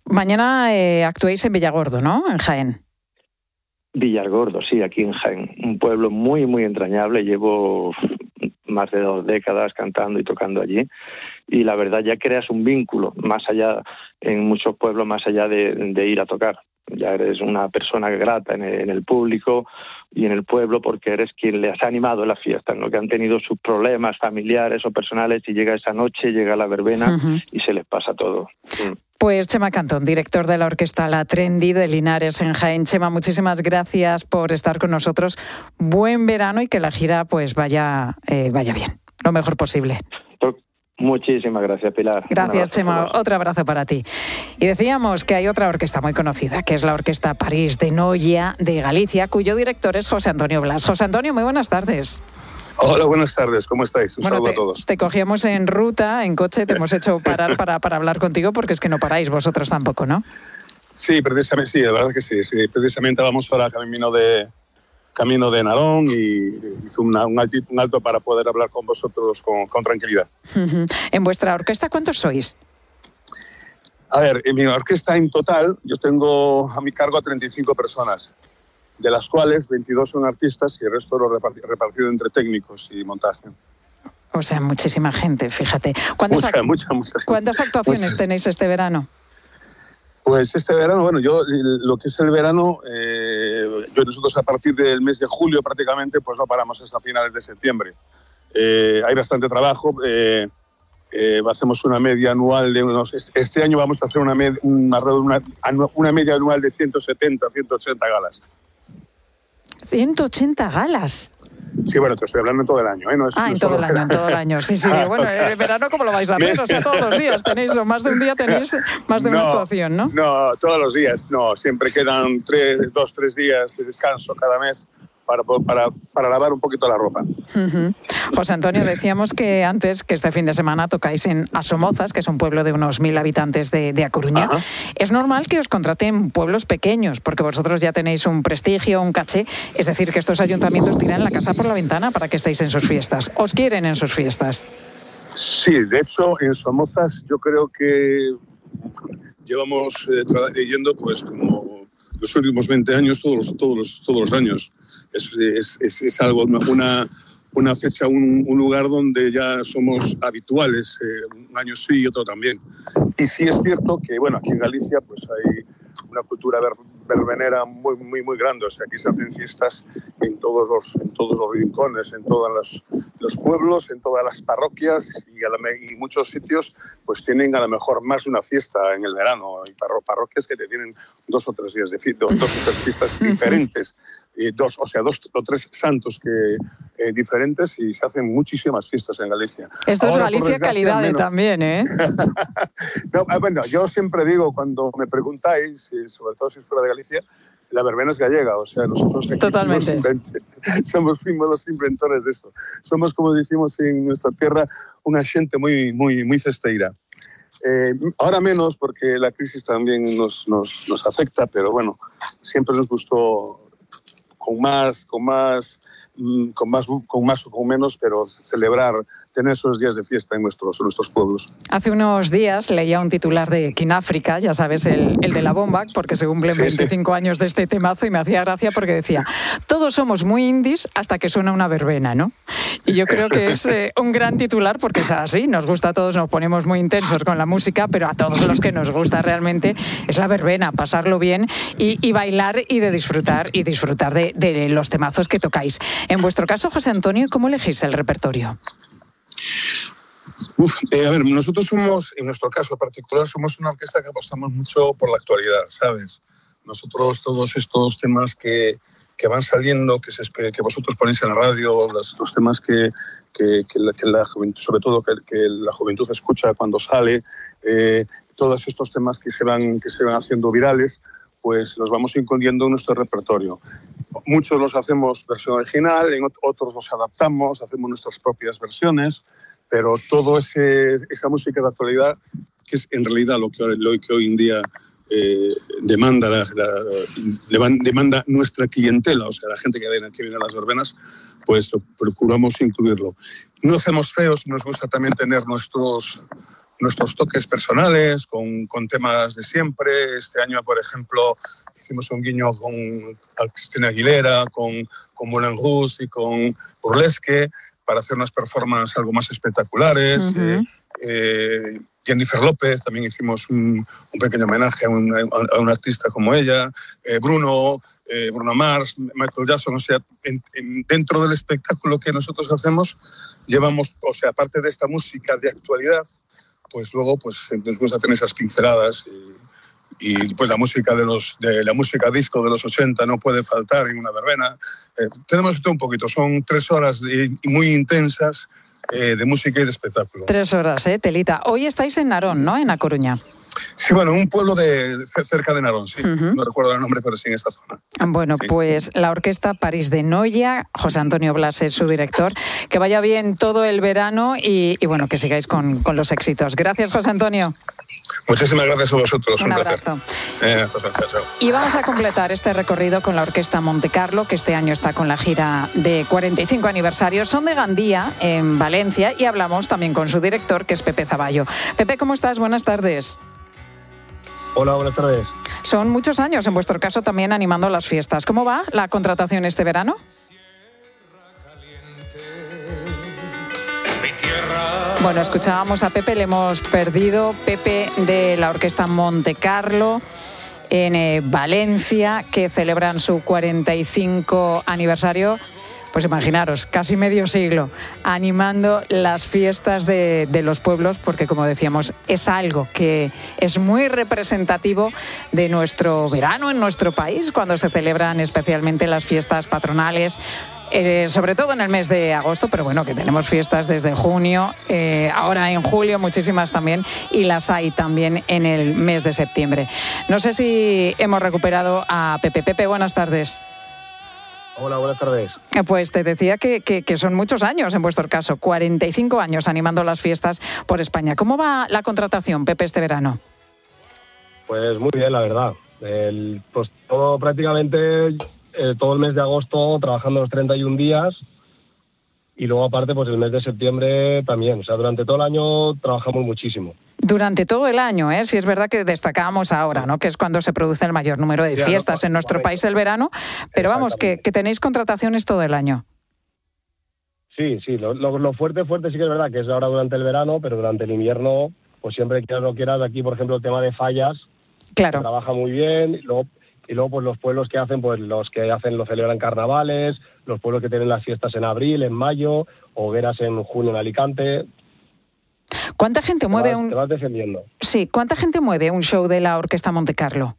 Mañana actuéis en Villargordo, ¿no? En Jaén. Villargordo, sí, aquí en Jaén. Un pueblo muy, muy entrañable. Llevo más de 2 décadas cantando y tocando allí. Y la verdad, ya creas un vínculo más allá, en muchos pueblos, más allá de ir a tocar. Ya eres una persona grata en el público y en el pueblo porque eres quien les ha animado en las fiestas, ¿no? Que han tenido sus problemas familiares o personales y llega esa noche, llega la verbena y se les pasa todo. Pues Chema Cantón, director de la orquesta La Trendy de Linares en Jaén. Chema, muchísimas gracias por estar con nosotros. Buen verano y que la gira pues vaya bien, lo mejor posible. Muchísimas gracias, Pilar. Gracias, Chema. Otro abrazo para ti. Y decíamos que hay otra orquesta muy conocida, que es la Orquesta París de Noia de Galicia, cuyo director es José Antonio Blas. José Antonio, muy buenas tardes. Hola, buenas tardes. ¿Cómo estáis? Un saludo a todos. Te cogíamos en ruta, en coche, te hemos hecho parar para hablar contigo porque es que no paráis vosotros tampoco, ¿no? Sí, precisamente, sí, la verdad que sí. Precisamente vamos ahora camino de Narón y hice un alto para poder hablar con vosotros con tranquilidad. En vuestra orquesta, ¿cuántos sois? A ver, en mi orquesta en total yo tengo a mi cargo a 35 personas, de las cuales 22 son artistas y el resto lo repartido entre técnicos y montaje. O sea, muchísima gente, fíjate. Mucha gente. ¿Cuántas actuaciones tenéis este verano? Pues este verano, bueno, yo lo que es el verano, nosotros a partir del mes de julio prácticamente, pues no paramos hasta finales de septiembre. Hay bastante trabajo, hacemos una media anual de este año vamos a hacer una media anual de 170, 180 galas. 180 galas. Sí, bueno, te estoy hablando en todo el año, ¿eh? No es, en todo el año. Sí. Bueno, el verano, ¿cómo lo vais a hacer? O sea, todos los días tenéis, o más de un día tenéis más de una actuación, ¿no? No, todos los días, no. Siempre quedan 2-3 días de descanso cada mes para lavar un poquito la ropa. José Antonio, decíamos que antes, que este fin de semana tocáis en Asomozas, que es un pueblo de unos 1.000 habitantes de A Coruña. Ajá. Es normal que os contraten pueblos pequeños, porque vosotros ya tenéis un prestigio, un caché, es decir, que estos ayuntamientos tiran la casa por la ventana para que estéis en sus fiestas. ¿Os quieren en sus fiestas? Sí, de hecho, en Somozas yo creo que llevamos yendo pues como los últimos 20 años, todos los años. Es algo, una fecha, un lugar donde ya somos habituales, un año sí y otro también. Y sí es cierto que, bueno, aquí en Galicia pues hay una cultura verbenera muy, muy, muy grande. O sea, aquí se hacen fiestas en todos los rincones, en todos los pueblos, en todas las parroquias y muchos sitios pues tienen a lo mejor más de una fiesta en el verano. Hay parroquias que te tienen 2 o 3 días de fiesta, 2 o 3 fiestas diferentes, 2 o 3 santos diferentes y se hacen muchísimas fiestas en Galicia. Esto ahora, es Galicia calidad también, ¿eh? No, bueno, yo siempre digo cuando me preguntáis, sobre todo si fuera de Galicia, la verbena es gallega, o sea, nosotros aquí totalmente somos los inventores de esto. Somos, como decimos en nuestra tierra, una gente muy, muy, muy festeira. Ahora menos porque la crisis también nos afecta, pero bueno, siempre nos gustó con más o con menos, pero celebrar, tener esos días de fiesta en nuestros pueblos. Hace unos días leía un titular de Kináfrica, ya sabes, el de la bomba, porque se cumplen 25 años de este temazo y me hacía gracia porque decía, todos somos muy indies hasta que suena una verbena, ¿no? Y yo creo que es un gran titular porque es así, nos gusta a todos, nos ponemos muy intensos con la música, pero a todos los que nos gusta realmente es la verbena, pasarlo bien y bailar y de disfrutar de los temazos que tocáis. En vuestro caso, José Antonio, ¿cómo elegís el repertorio? A ver, nosotros somos, en nuestro caso particular, somos una orquesta que apostamos mucho por la actualidad, ¿sabes? Nosotros todos estos temas que van saliendo, que vosotros ponéis en la radio, los temas que la juventud, sobre todo que la juventud escucha cuando sale, todos estos temas que se van haciendo virales, pues los vamos incluyendo en nuestro repertorio. Muchos los hacemos versión original, en otros los adaptamos, hacemos nuestras propias versiones, pero toda esa música de actualidad, que es en realidad lo que hoy en día demanda nuestra clientela, o sea, la gente que viene a las verbenas, pues procuramos incluirlo. No hacemos feos, nos gusta también tener nuestros nuestros toques personales, con temas de siempre. Este año, por ejemplo, hicimos un guiño con Cristina Aguilera, con Moulin Rouge y con Burlesque, para hacer unas performances algo más espectaculares. Jennifer López, también hicimos un pequeño homenaje a un artista como ella. Bruno Mars, Michael Jackson. O sea, dentro del espectáculo que nosotros hacemos, llevamos, o sea, aparte de esta música de actualidad, pues luego pues nos gusta tener esas pinceladas y pues la música de la música disco de los 80 no puede faltar en una verbena. Tenemos todo un poquito, son 3 horas muy intensas de música y de espectáculo. 3 horas, telita. Hoy estáis en Narón, ¿no? En A Coruña. Sí, bueno, un pueblo cerca de Narón, sí. No recuerdo el nombre, pero sí en esta zona. Bueno, sí. Pues la Orquesta París de Noia, José Antonio Blas es su director. Que vaya bien todo el verano y bueno, que sigáis con los éxitos. Gracias, José Antonio. Muchísimas gracias a vosotros. Un abrazo. Chao. Y vamos a completar este recorrido con la Orquesta Montecarlo, que este año está con la gira de 45 aniversario. Son de Gandía, en Valencia, y hablamos también con su director, que es Pepe Zavallo. Pepe, ¿cómo estás? Buenas tardes. Hola, buenas tardes. Son muchos años, en vuestro caso, también animando las fiestas. ¿Cómo va la contratación este verano? Bueno, escuchábamos a Pepe, le hemos perdido. Pepe de la Orquesta Montecarlo en Valencia, que celebran su 45 aniversario. Pues imaginaros, casi medio siglo, animando las fiestas de los pueblos, porque como decíamos, es algo que es muy representativo de nuestro verano en nuestro país, cuando se celebran especialmente las fiestas patronales, sobre todo en el mes de agosto, pero bueno, que tenemos fiestas desde junio, ahora en julio muchísimas también, y las hay también en el mes de septiembre. No sé si hemos recuperado a Pepe. Pepe, buenas tardes. Hola, buenas tardes. Pues te decía que son muchos años en vuestro caso, 45 años animando las fiestas por España. ¿Cómo va la contratación, Pepe, este verano? Pues muy bien, la verdad. Pues prácticamente todo el mes de agosto trabajando los 31 días y luego aparte pues el mes de septiembre también. O sea, durante todo el año trabajamos muchísimo. Durante todo el año, ¿eh? Sí, es verdad que destacábamos ahora, ¿no? Que es cuando se produce el mayor número de fiestas en nuestro país el verano, pero vamos, que tenéis contrataciones todo el año. Sí, lo fuerte sí que es verdad que es ahora durante el verano, pero durante el invierno, pues siempre quieras o no quieras, aquí por ejemplo el tema de fallas, claro, trabaja muy bien, y luego pues los pueblos que hacen, pues los que hacen lo celebran carnavales, los pueblos que tienen las fiestas en abril, en mayo, hogueras en junio en Alicante. ¿Cuánta gente mueve te vas defendiendo. Sí, ¿cuánta gente mueve un show de la Orquesta Montecarlo?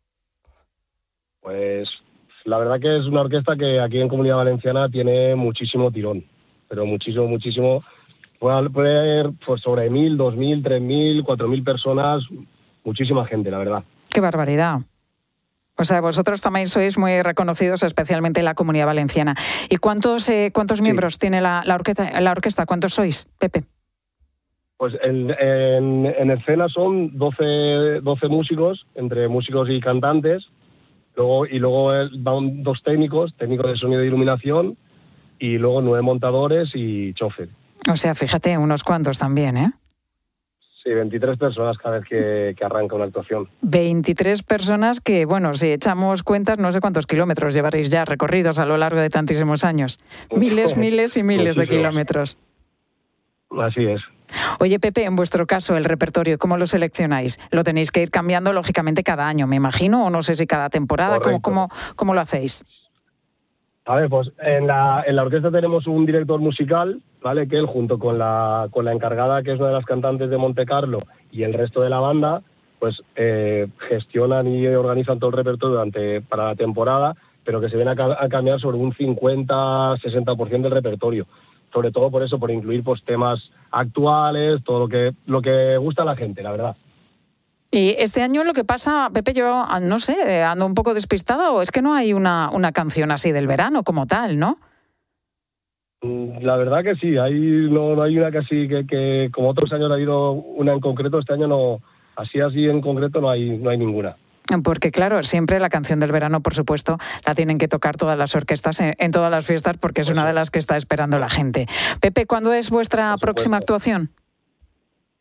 Pues la verdad que es una orquesta que aquí en Comunidad Valenciana tiene muchísimo tirón, pero muchísimo. Puede haber pues sobre 1.000, 2.000, 3.000, 4.000 personas, muchísima gente, la verdad. ¡Qué barbaridad! O sea, vosotros también sois muy reconocidos, especialmente en la Comunidad Valenciana. ¿Y cuántos miembros tiene la orquesta? ¿Cuántos sois, Pepe? Pues en escena son 12 músicos, entre músicos y cantantes, luego van 2 técnicos de sonido e iluminación, y luego 9 montadores y chofer. O sea, fíjate, unos cuantos también, ¿eh? Sí, 23 personas cada vez que arranca una actuación. 23 personas que, bueno, si echamos cuentas, no sé cuántos kilómetros llevaréis ya recorridos a lo largo de tantísimos años. Miles y miles de kilómetros. Así es. Oye, Pepe, en vuestro caso, el repertorio, ¿cómo lo seleccionáis? Lo tenéis que ir cambiando, lógicamente, cada año, me imagino, o no sé si cada temporada. ¿Cómo lo hacéis? A ver, pues en la orquesta tenemos un director musical, ¿vale? Que él, junto con la encargada, que es una de las cantantes de Montecarlo, y el resto de la banda, pues gestionan y organizan todo el repertorio para la temporada, pero que se viene a cambiar sobre un 50-60% del repertorio. Sobre todo por eso, por incluir pues temas actuales, todo lo que gusta a la gente, la verdad. Y este año lo que pasa, Pepe, yo no sé, ando un poco despistada, o es que no hay una canción así del verano como tal, ¿no? La verdad que sí, no hay una casi que como otros años ha habido una en concreto, este año no, así en concreto no hay ninguna. Porque claro, siempre la canción del verano, por supuesto, la tienen que tocar todas las orquestas en todas las fiestas, porque es una de las que está esperando la gente. Pepe, ¿cuándo es vuestra próxima actuación?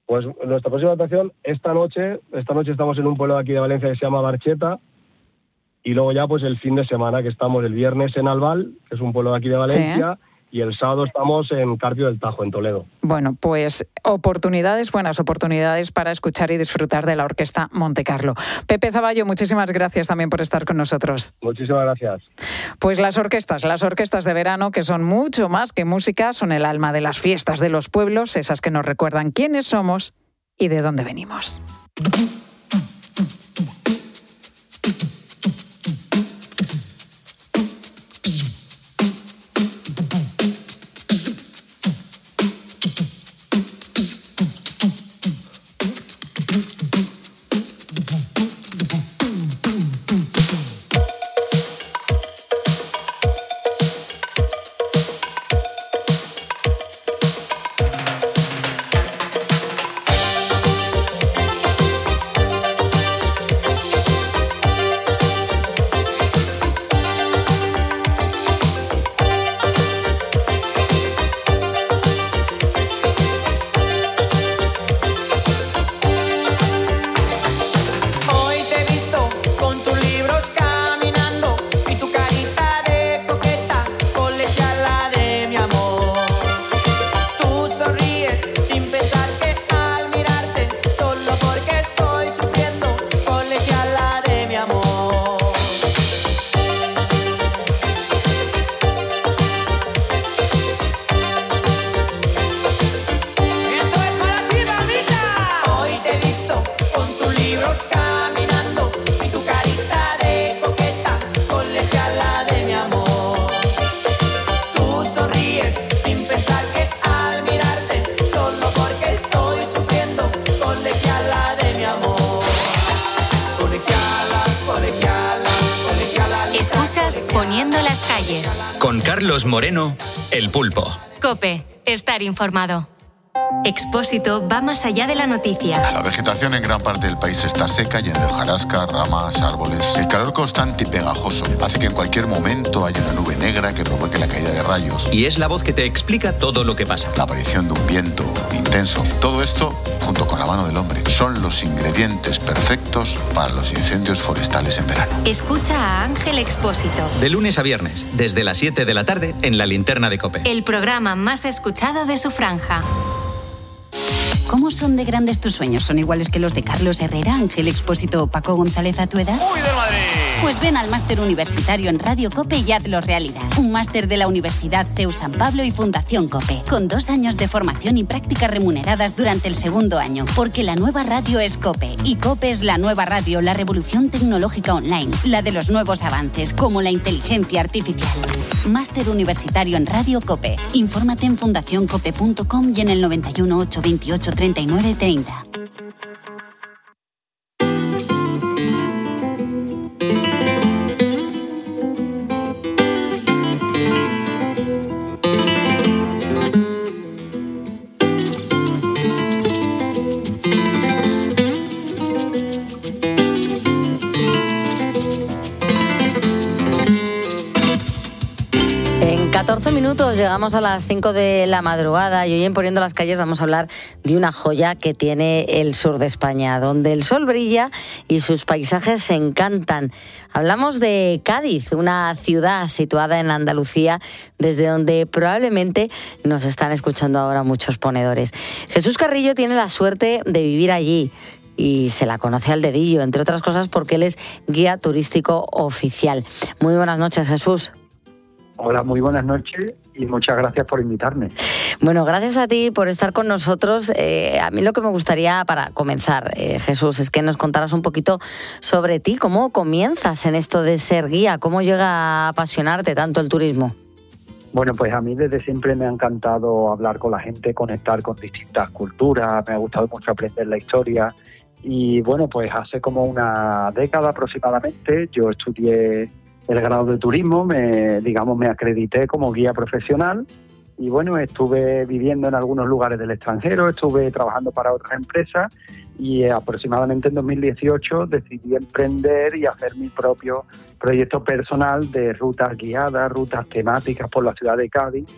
Pues nuestra próxima actuación, esta noche estamos en un pueblo de aquí de Valencia que se llama Barcheta, y luego ya pues el fin de semana, que estamos el viernes en Albal, que es un pueblo de aquí de Valencia, y el sábado estamos en Carpio del Tajo, en Toledo. Bueno, pues buenas oportunidades para escuchar y disfrutar de la Orquesta Montecarlo. Pepe Zavallo, muchísimas gracias también por estar con nosotros. Muchísimas gracias. Pues las orquestas de verano, que son mucho más que música, son el alma de las fiestas de los pueblos, esas que nos recuerdan quiénes somos y de dónde venimos. Poniendo las calles. Con Carlos Moreno, El Pulpo. COPE. Estar informado. Expósito va más allá de la noticia. La vegetación en gran parte del país está seca, llena de hojarasca, ramas, árboles. El calor constante y pegajoso hace que en cualquier momento haya una nube negra que provoque la caída de rayos. Y es la voz que te explica todo lo que pasa. La aparición de un viento intenso. Todo esto, junto con la mano del hombre, son los ingredientes perfectos para los incendios forestales en verano. Escucha a Ángel Expósito. De lunes a viernes, desde las 7 de la tarde, en La Linterna de COPE. El programa más escuchado de su franja. ¿Cómo son de grandes tus sueños? ¿Son iguales que los de Carlos Herrera, Ángel Expósito o Paco González a tu edad? ¡Uy, del Madrid! Pues ven al máster universitario en Radio COPE y hazlo realidad. Un máster de la Universidad CEU San Pablo y Fundación COPE, con 2 años de formación y prácticas remuneradas durante el segundo año. Porque la nueva radio es COPE, y COPE es la nueva radio, la revolución tecnológica online, la de los nuevos avances, como la inteligencia artificial. Máster universitario en Radio COPE. Infórmate en fundacioncope.com y en el 91 828 39 30. En 14 minutos llegamos a las 5 de la madrugada y hoy en Poniendo las Calles vamos a hablar de una joya que tiene el sur de España, donde el sol brilla y sus paisajes se encantan. Hablamos de Cádiz, una ciudad situada en Andalucía, desde donde probablemente nos están escuchando ahora muchos ponedores. Jesús Carrillo tiene la suerte de vivir allí y se la conoce al dedillo, entre otras cosas porque él es guía turístico oficial. Muy buenas noches, Jesús. Hola, muy buenas noches y muchas gracias por invitarme. Bueno, gracias a ti por estar con nosotros. A mí lo que me gustaría para comenzar, Jesús, es que nos contaras un poquito sobre ti. ¿Cómo comienzas en esto de ser guía? ¿Cómo llega a apasionarte tanto el turismo? Bueno, pues a mí desde siempre me ha encantado hablar con la gente, conectar con distintas culturas, me ha gustado mucho aprender la historia y bueno, pues hace como una década aproximadamente yo estudié el grado de turismo, me acredité como guía profesional y bueno, estuve viviendo en algunos lugares del extranjero, estuve trabajando para otras empresas y aproximadamente en 2018 decidí emprender y hacer mi propio proyecto personal de rutas guiadas, rutas temáticas por la ciudad de Cádiz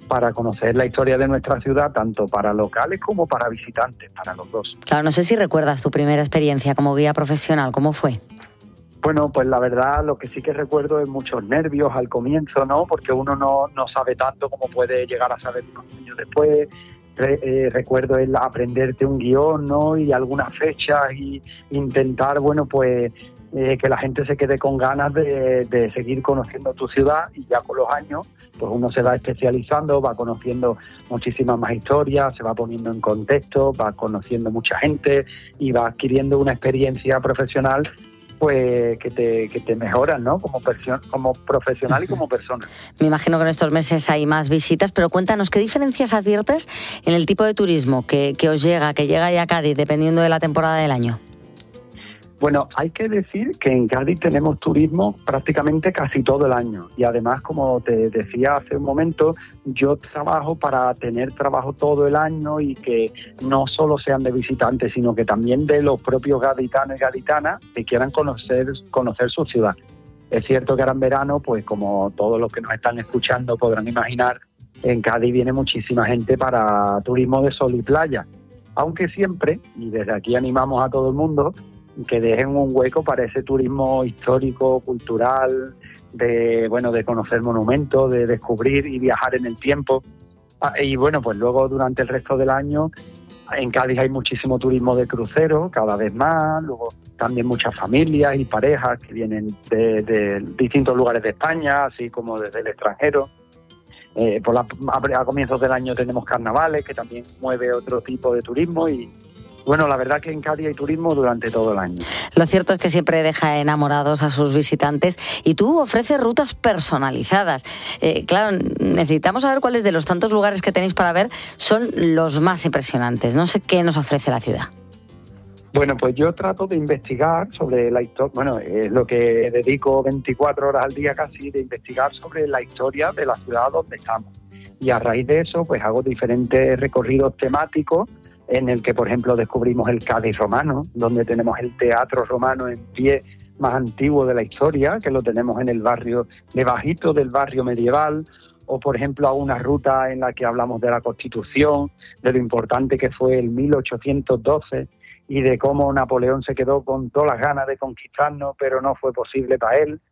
para conocer la historia de nuestra ciudad, tanto para locales como para visitantes, para los dos. Claro, no sé si recuerdas tu primera experiencia como guía profesional, ¿cómo fue? Bueno, pues la verdad lo que sí que recuerdo es muchos nervios al comienzo, ¿no? Porque uno no sabe tanto como puede llegar a saber unos años después. Recuerdo el aprenderte un guión, ¿no? Y algunas fechas y intentar, bueno, pues que la gente se quede con ganas de seguir conociendo tu ciudad, y ya con los años pues uno se va especializando, va conociendo muchísimas más historias, se va poniendo en contexto, va conociendo mucha gente y va adquiriendo una experiencia profesional pues que te mejoran, ¿no? Como profesional y como persona. Me imagino que en estos meses hay más visitas, pero cuéntanos, ¿qué diferencias adviertes en el tipo de turismo que os llega, que llega ya a Cádiz, dependiendo de la temporada del año? Bueno, hay que decir que en Cádiz tenemos turismo prácticamente casi todo el año, y además, como te decía hace un momento, yo trabajo para tener trabajo todo el año y que no solo sean de visitantes, sino que también de los propios gaditanos y gaditanas que quieran conocer su ciudad. Es cierto que ahora en verano, pues como todos los que nos están escuchando podrán imaginar, en Cádiz viene muchísima gente para turismo de sol y playa, aunque siempre, y desde aquí animamos a todo el mundo, que dejen un hueco para ese turismo histórico, cultural, de conocer monumentos, de descubrir y viajar en el tiempo. Y bueno, pues luego durante el resto del año en Cádiz hay muchísimo turismo de crucero, cada vez más, luego también muchas familias y parejas que vienen de distintos lugares de España, así como desde el extranjero. A comienzos del año tenemos carnavales, que también mueve otro tipo de turismo, y bueno, la verdad que en Cádiz hay turismo durante todo el año. Lo cierto es que siempre deja enamorados a sus visitantes, y tú ofreces rutas personalizadas. Claro, necesitamos saber cuáles de los tantos lugares que tenéis para ver son los más impresionantes. No sé qué nos ofrece la ciudad. Bueno, pues yo trato de investigar sobre la historia, bueno, es lo que dedico 24 horas al día casi, de investigar sobre la historia de la ciudad donde estamos. Y a raíz de eso, pues hago diferentes recorridos temáticos en el que, por ejemplo, descubrimos el Cádiz romano, donde tenemos el teatro romano en pie más antiguo de la historia, que lo tenemos en el barrio debajito del barrio medieval. O, por ejemplo, a una ruta en la que hablamos de la Constitución, de lo importante que fue el 1812 y de cómo Napoleón se quedó con todas las ganas de conquistarnos, pero no fue posible para él.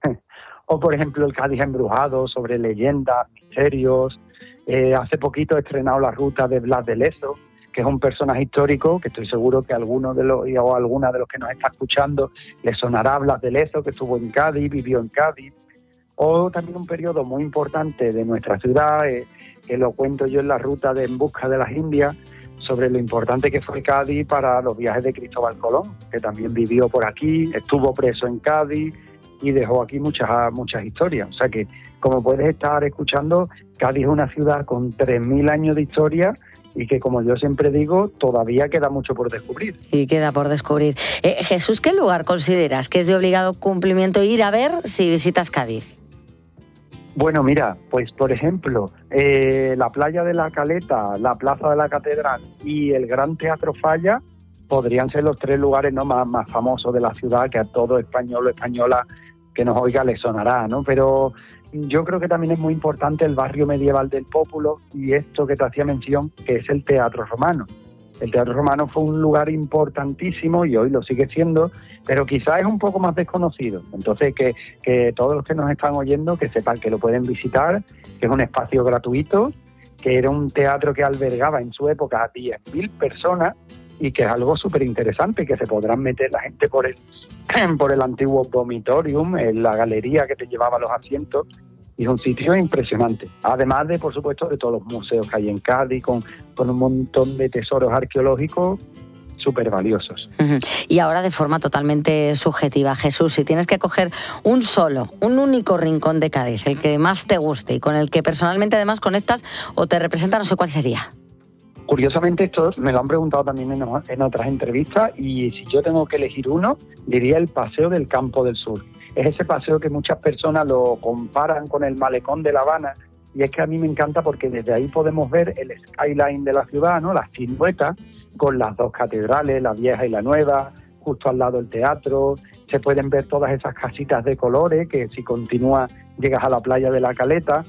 O, por ejemplo, el Cádiz embrujado, sobre leyendas, misterios. Hace poquito he estrenado la ruta de Blas de Lezo, que es un personaje histórico que estoy seguro que alguna de los que nos está escuchando le sonará Blas de Lezo, que estuvo en Cádiz, vivió en Cádiz. O también un periodo muy importante de nuestra ciudad, que lo cuento yo en la ruta de En Busca de las Indias, sobre lo importante que fue Cádiz para los viajes de Cristóbal Colón, que también vivió por aquí, estuvo preso en Cádiz y dejó aquí muchas historias. O sea que, como puedes estar escuchando, Cádiz es una ciudad con 3.000 años de historia y que, como yo siempre digo, todavía queda mucho por descubrir. Y queda por descubrir. Jesús, ¿qué lugar consideras que es de obligado cumplimiento ir a ver si visitas Cádiz? Bueno, mira, pues por ejemplo, la playa de la Caleta, la plaza de la Catedral y el Gran Teatro Falla podrían ser los 3 lugares más famosos de la ciudad, que a todo español o española que nos oiga le sonará, ¿no? Pero yo creo que también es muy importante el barrio medieval del Pópulo y esto que te hacía mención, que es el Teatro Romano. El Teatro Romano fue un lugar importantísimo y hoy lo sigue siendo, pero quizás es un poco más desconocido. Entonces, que todos los que nos están oyendo, que sepan que lo pueden visitar, que es un espacio gratuito, que era un teatro que albergaba en su época a 10.000 personas, y que es algo súper interesante, que se podrán meter la gente por el antiguo vomitorium, en la galería que te llevaba los asientos, y es un sitio impresionante. Además de, por supuesto, de todos los museos que hay en Cádiz, con un montón de tesoros arqueológicos súper valiosos. Y ahora, de forma totalmente subjetiva, Jesús, si tienes que coger un único rincón de Cádiz, el que más te guste y con el que personalmente además conectas o te representa, no sé cuál sería. Curiosamente, esto me lo han preguntado también en otras entrevistas, y si yo tengo que elegir uno, diría el Paseo del Campo del Sur. Es ese paseo que muchas personas lo comparan con el Malecón de La Habana, y es que a mí me encanta porque desde ahí podemos ver el skyline de la ciudad, ¿no? Las siluetas con las 2 catedrales, la vieja y la nueva, justo al lado del teatro. Se pueden ver todas esas casitas de colores que, si continúas, llegas a la playa de la Caleta.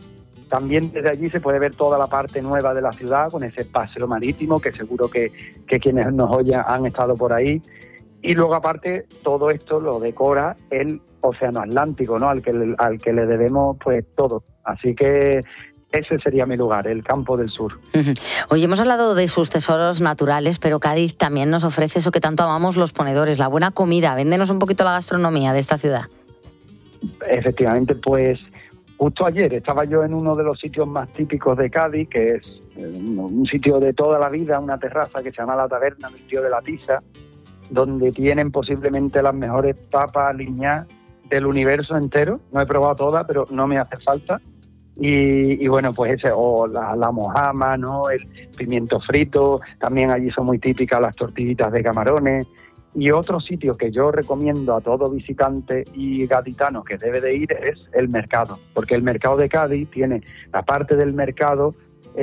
También desde allí se puede ver toda la parte nueva de la ciudad con ese paseo marítimo que seguro que quienes nos oyen han estado por ahí. Y luego aparte todo esto lo decora el Océano Atlántico, ¿no? al que le debemos pues todo. Así que ese sería mi lugar, el Campo del Sur. Hoy hemos hablado de sus tesoros naturales, pero Cádiz también nos ofrece eso que tanto amamos los ponedores, la buena comida. Véndenos un poquito la gastronomía de esta ciudad. Efectivamente, pues justo ayer estaba yo en uno de los sitios más típicos de Cádiz, que es un sitio de toda la vida, una terraza que se llama La Taberna del Tío de la Tiza, donde tienen posiblemente las mejores tapas aliñadas del universo entero. No he probado todas, pero no me hace falta. Y bueno, pues ese, o la mojama, ¿no? El pimiento frito, también allí son muy típicas las tortillitas de camarones. Y otro sitio que yo recomiendo a todo visitante y gaditano que debe de ir es el mercado, porque el mercado de Cádiz tiene la parte del mercado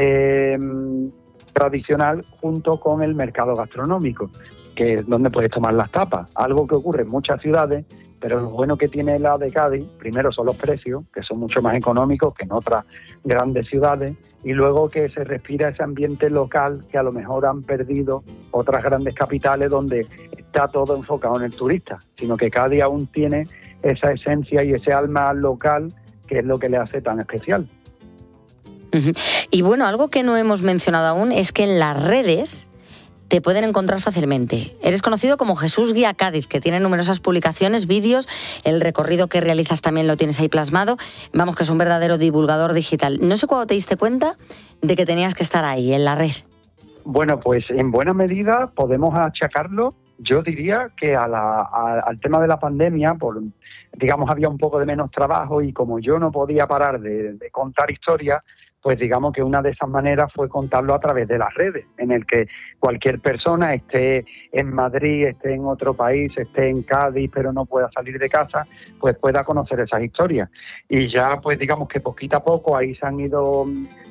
tradicional junto con el mercado gastronómico, que es donde puedes tomar las tapas, algo que ocurre en muchas ciudades, pero lo bueno que tiene la de Cádiz, primero son los precios, que son mucho más económicos que en otras grandes ciudades, y luego que se respira ese ambiente local que a lo mejor han perdido otras grandes capitales donde está todo enfocado en el turista, sino que Cádiz aún tiene esa esencia y ese alma local que es lo que le hace tan especial. Y bueno, algo que no hemos mencionado aún es que en las redes te pueden encontrar fácilmente. Eres conocido como Jesús Guía Cádiz, que tiene numerosas publicaciones, vídeos, el recorrido que realizas también lo tienes ahí plasmado. Vamos, que es un verdadero divulgador digital. No sé cuándo te diste cuenta de que tenías que estar ahí, en la red. Bueno, pues en buena medida podemos achacarlo, yo diría que al tema de la pandemia, digamos, había un poco de menos trabajo y como yo no podía parar de contar historias, pues digamos que una de esas maneras fue contarlo a través de las redes, en el que cualquier persona esté en Madrid, esté en otro país, esté en Cádiz, pero no pueda salir de casa, pues pueda conocer esas historias. Y ya, pues digamos que poquito a poco ahí se han ido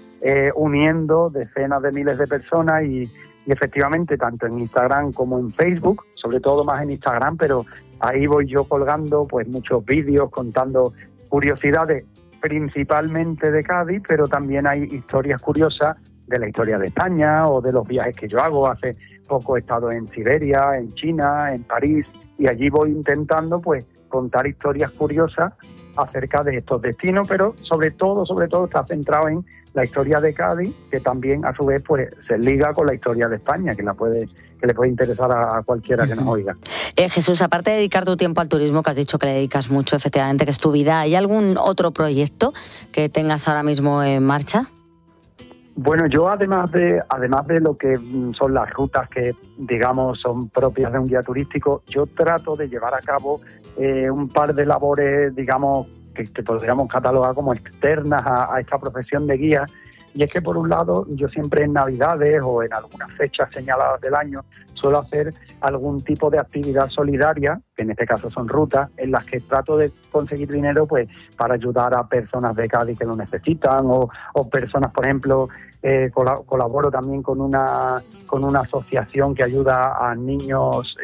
uniendo decenas de miles de personas y efectivamente tanto en Instagram como en Facebook, sobre todo más en Instagram, pero ahí voy yo colgando pues muchos vídeos contando curiosidades principalmente de Cádiz, pero también hay historias curiosas de la historia de España o de los viajes que yo hago. Hace poco he estado en Siberia, en China, en París, y allí voy intentando pues contar historias curiosas acerca de estos destinos, pero sobre todo está centrado en la historia de Cádiz, que también a su vez pues se liga con la historia de España, que le puede interesar a cualquiera que nos oiga. Jesús, aparte de dedicar tu tiempo al turismo, que has dicho que le dedicas mucho, efectivamente, que es tu vida, ¿hay algún otro proyecto que tengas ahora mismo en marcha? Bueno, yo además de lo que son las rutas que, digamos, son propias de un guía turístico, yo trato de llevar a cabo un par de labores, digamos, que podríamos catalogar como externas a esta profesión de guía. Y es que, por un lado, yo siempre en Navidades o en algunas fechas señaladas del año suelo hacer algún tipo de actividad solidaria, que en este caso son rutas, en las que trato de conseguir dinero pues para ayudar a personas de Cádiz que lo necesitan o personas, por ejemplo, colaboro también con una asociación que ayuda a niños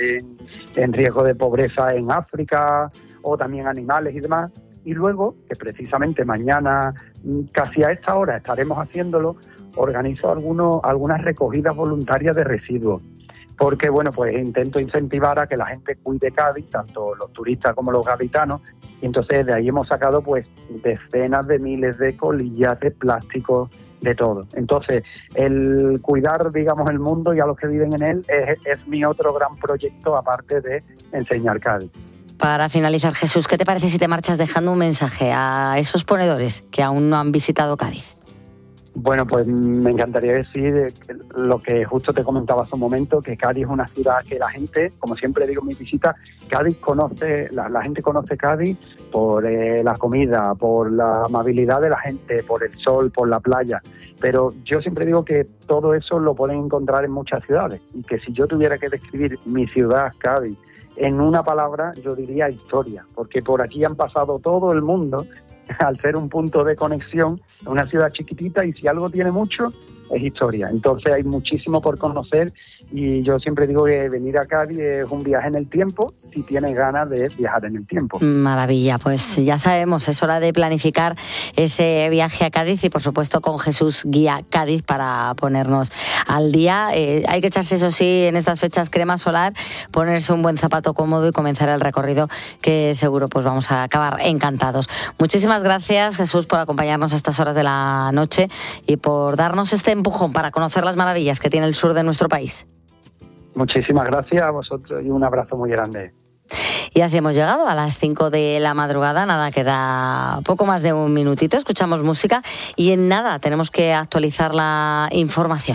en riesgo de pobreza en África o también animales y demás. Y luego, que precisamente mañana, casi a esta hora estaremos haciéndolo, organizo algunas recogidas voluntarias de residuos. Porque, bueno, pues intento incentivar a que la gente cuide Cádiz, tanto los turistas como los gaditanos. Y entonces de ahí hemos sacado pues decenas de miles de colillas, de plástico, de todo. Entonces, el cuidar, digamos, el mundo y a los que viven en él es mi otro gran proyecto, aparte de enseñar Cádiz. Para finalizar, Jesús, ¿qué te parece si te marchas dejando un mensaje a esos ponedores que aún no han visitado Cádiz? Bueno, pues me encantaría decir lo que justo te comentaba hace un momento, que Cádiz es una ciudad que la gente, como siempre digo en mis visitas, Cádiz conoce, la gente conoce Cádiz por la comida, por la amabilidad de la gente, por el sol, por la playa. Pero yo siempre digo que todo eso lo pueden encontrar en muchas ciudades y que si yo tuviera que describir mi ciudad, Cádiz, en una palabra, yo diría historia, porque por aquí han pasado todo el mundo. Al ser un punto de conexión, una ciudad chiquitita, y si algo tiene mucho, es historia. Entonces hay muchísimo por conocer y yo siempre digo que venir a Cádiz es un viaje en el tiempo si tienes ganas de viajar en el tiempo. Maravilla, pues ya sabemos, es hora de planificar ese viaje a Cádiz y por supuesto con Jesús Guía Cádiz para ponernos al día. Hay que echarse, eso sí, en estas fechas crema solar, ponerse un buen zapato cómodo y comenzar el recorrido que seguro pues vamos a acabar encantados. Muchísimas gracias, Jesús, por acompañarnos a estas horas de la noche y por darnos este empujón para conocer las maravillas que tiene el sur de nuestro país. Muchísimas gracias a vosotros y un abrazo muy grande. Y así hemos llegado a las 5 de la madrugada, nada, queda poco más de un minutito, escuchamos música y en nada tenemos que actualizar la información.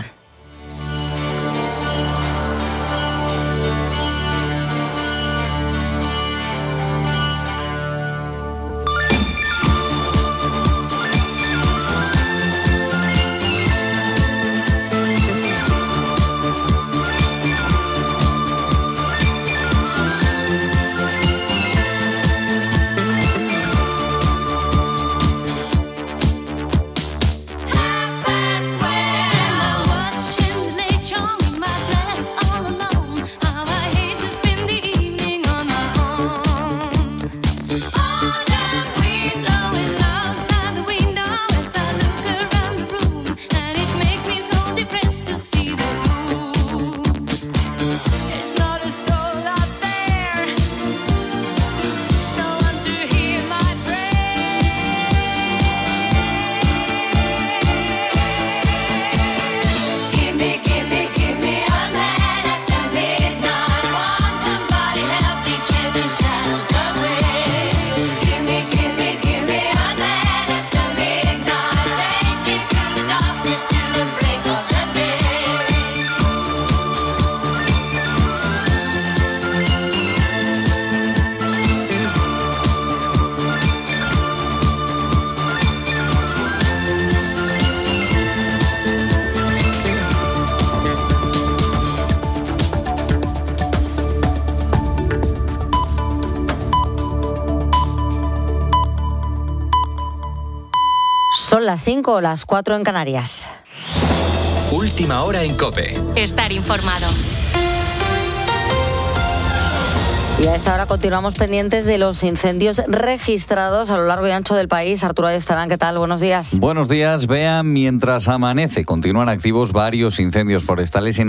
Son las 5 o las 4 en Canarias. Última hora en COPE. Estar informado. Y a esta hora continuamos pendientes de los incendios registrados a lo largo y ancho del país. Arturo Ayestarán, ¿qué tal? Buenos días. Buenos días, Bea. Mientras amanece, continúan activos varios incendios forestales en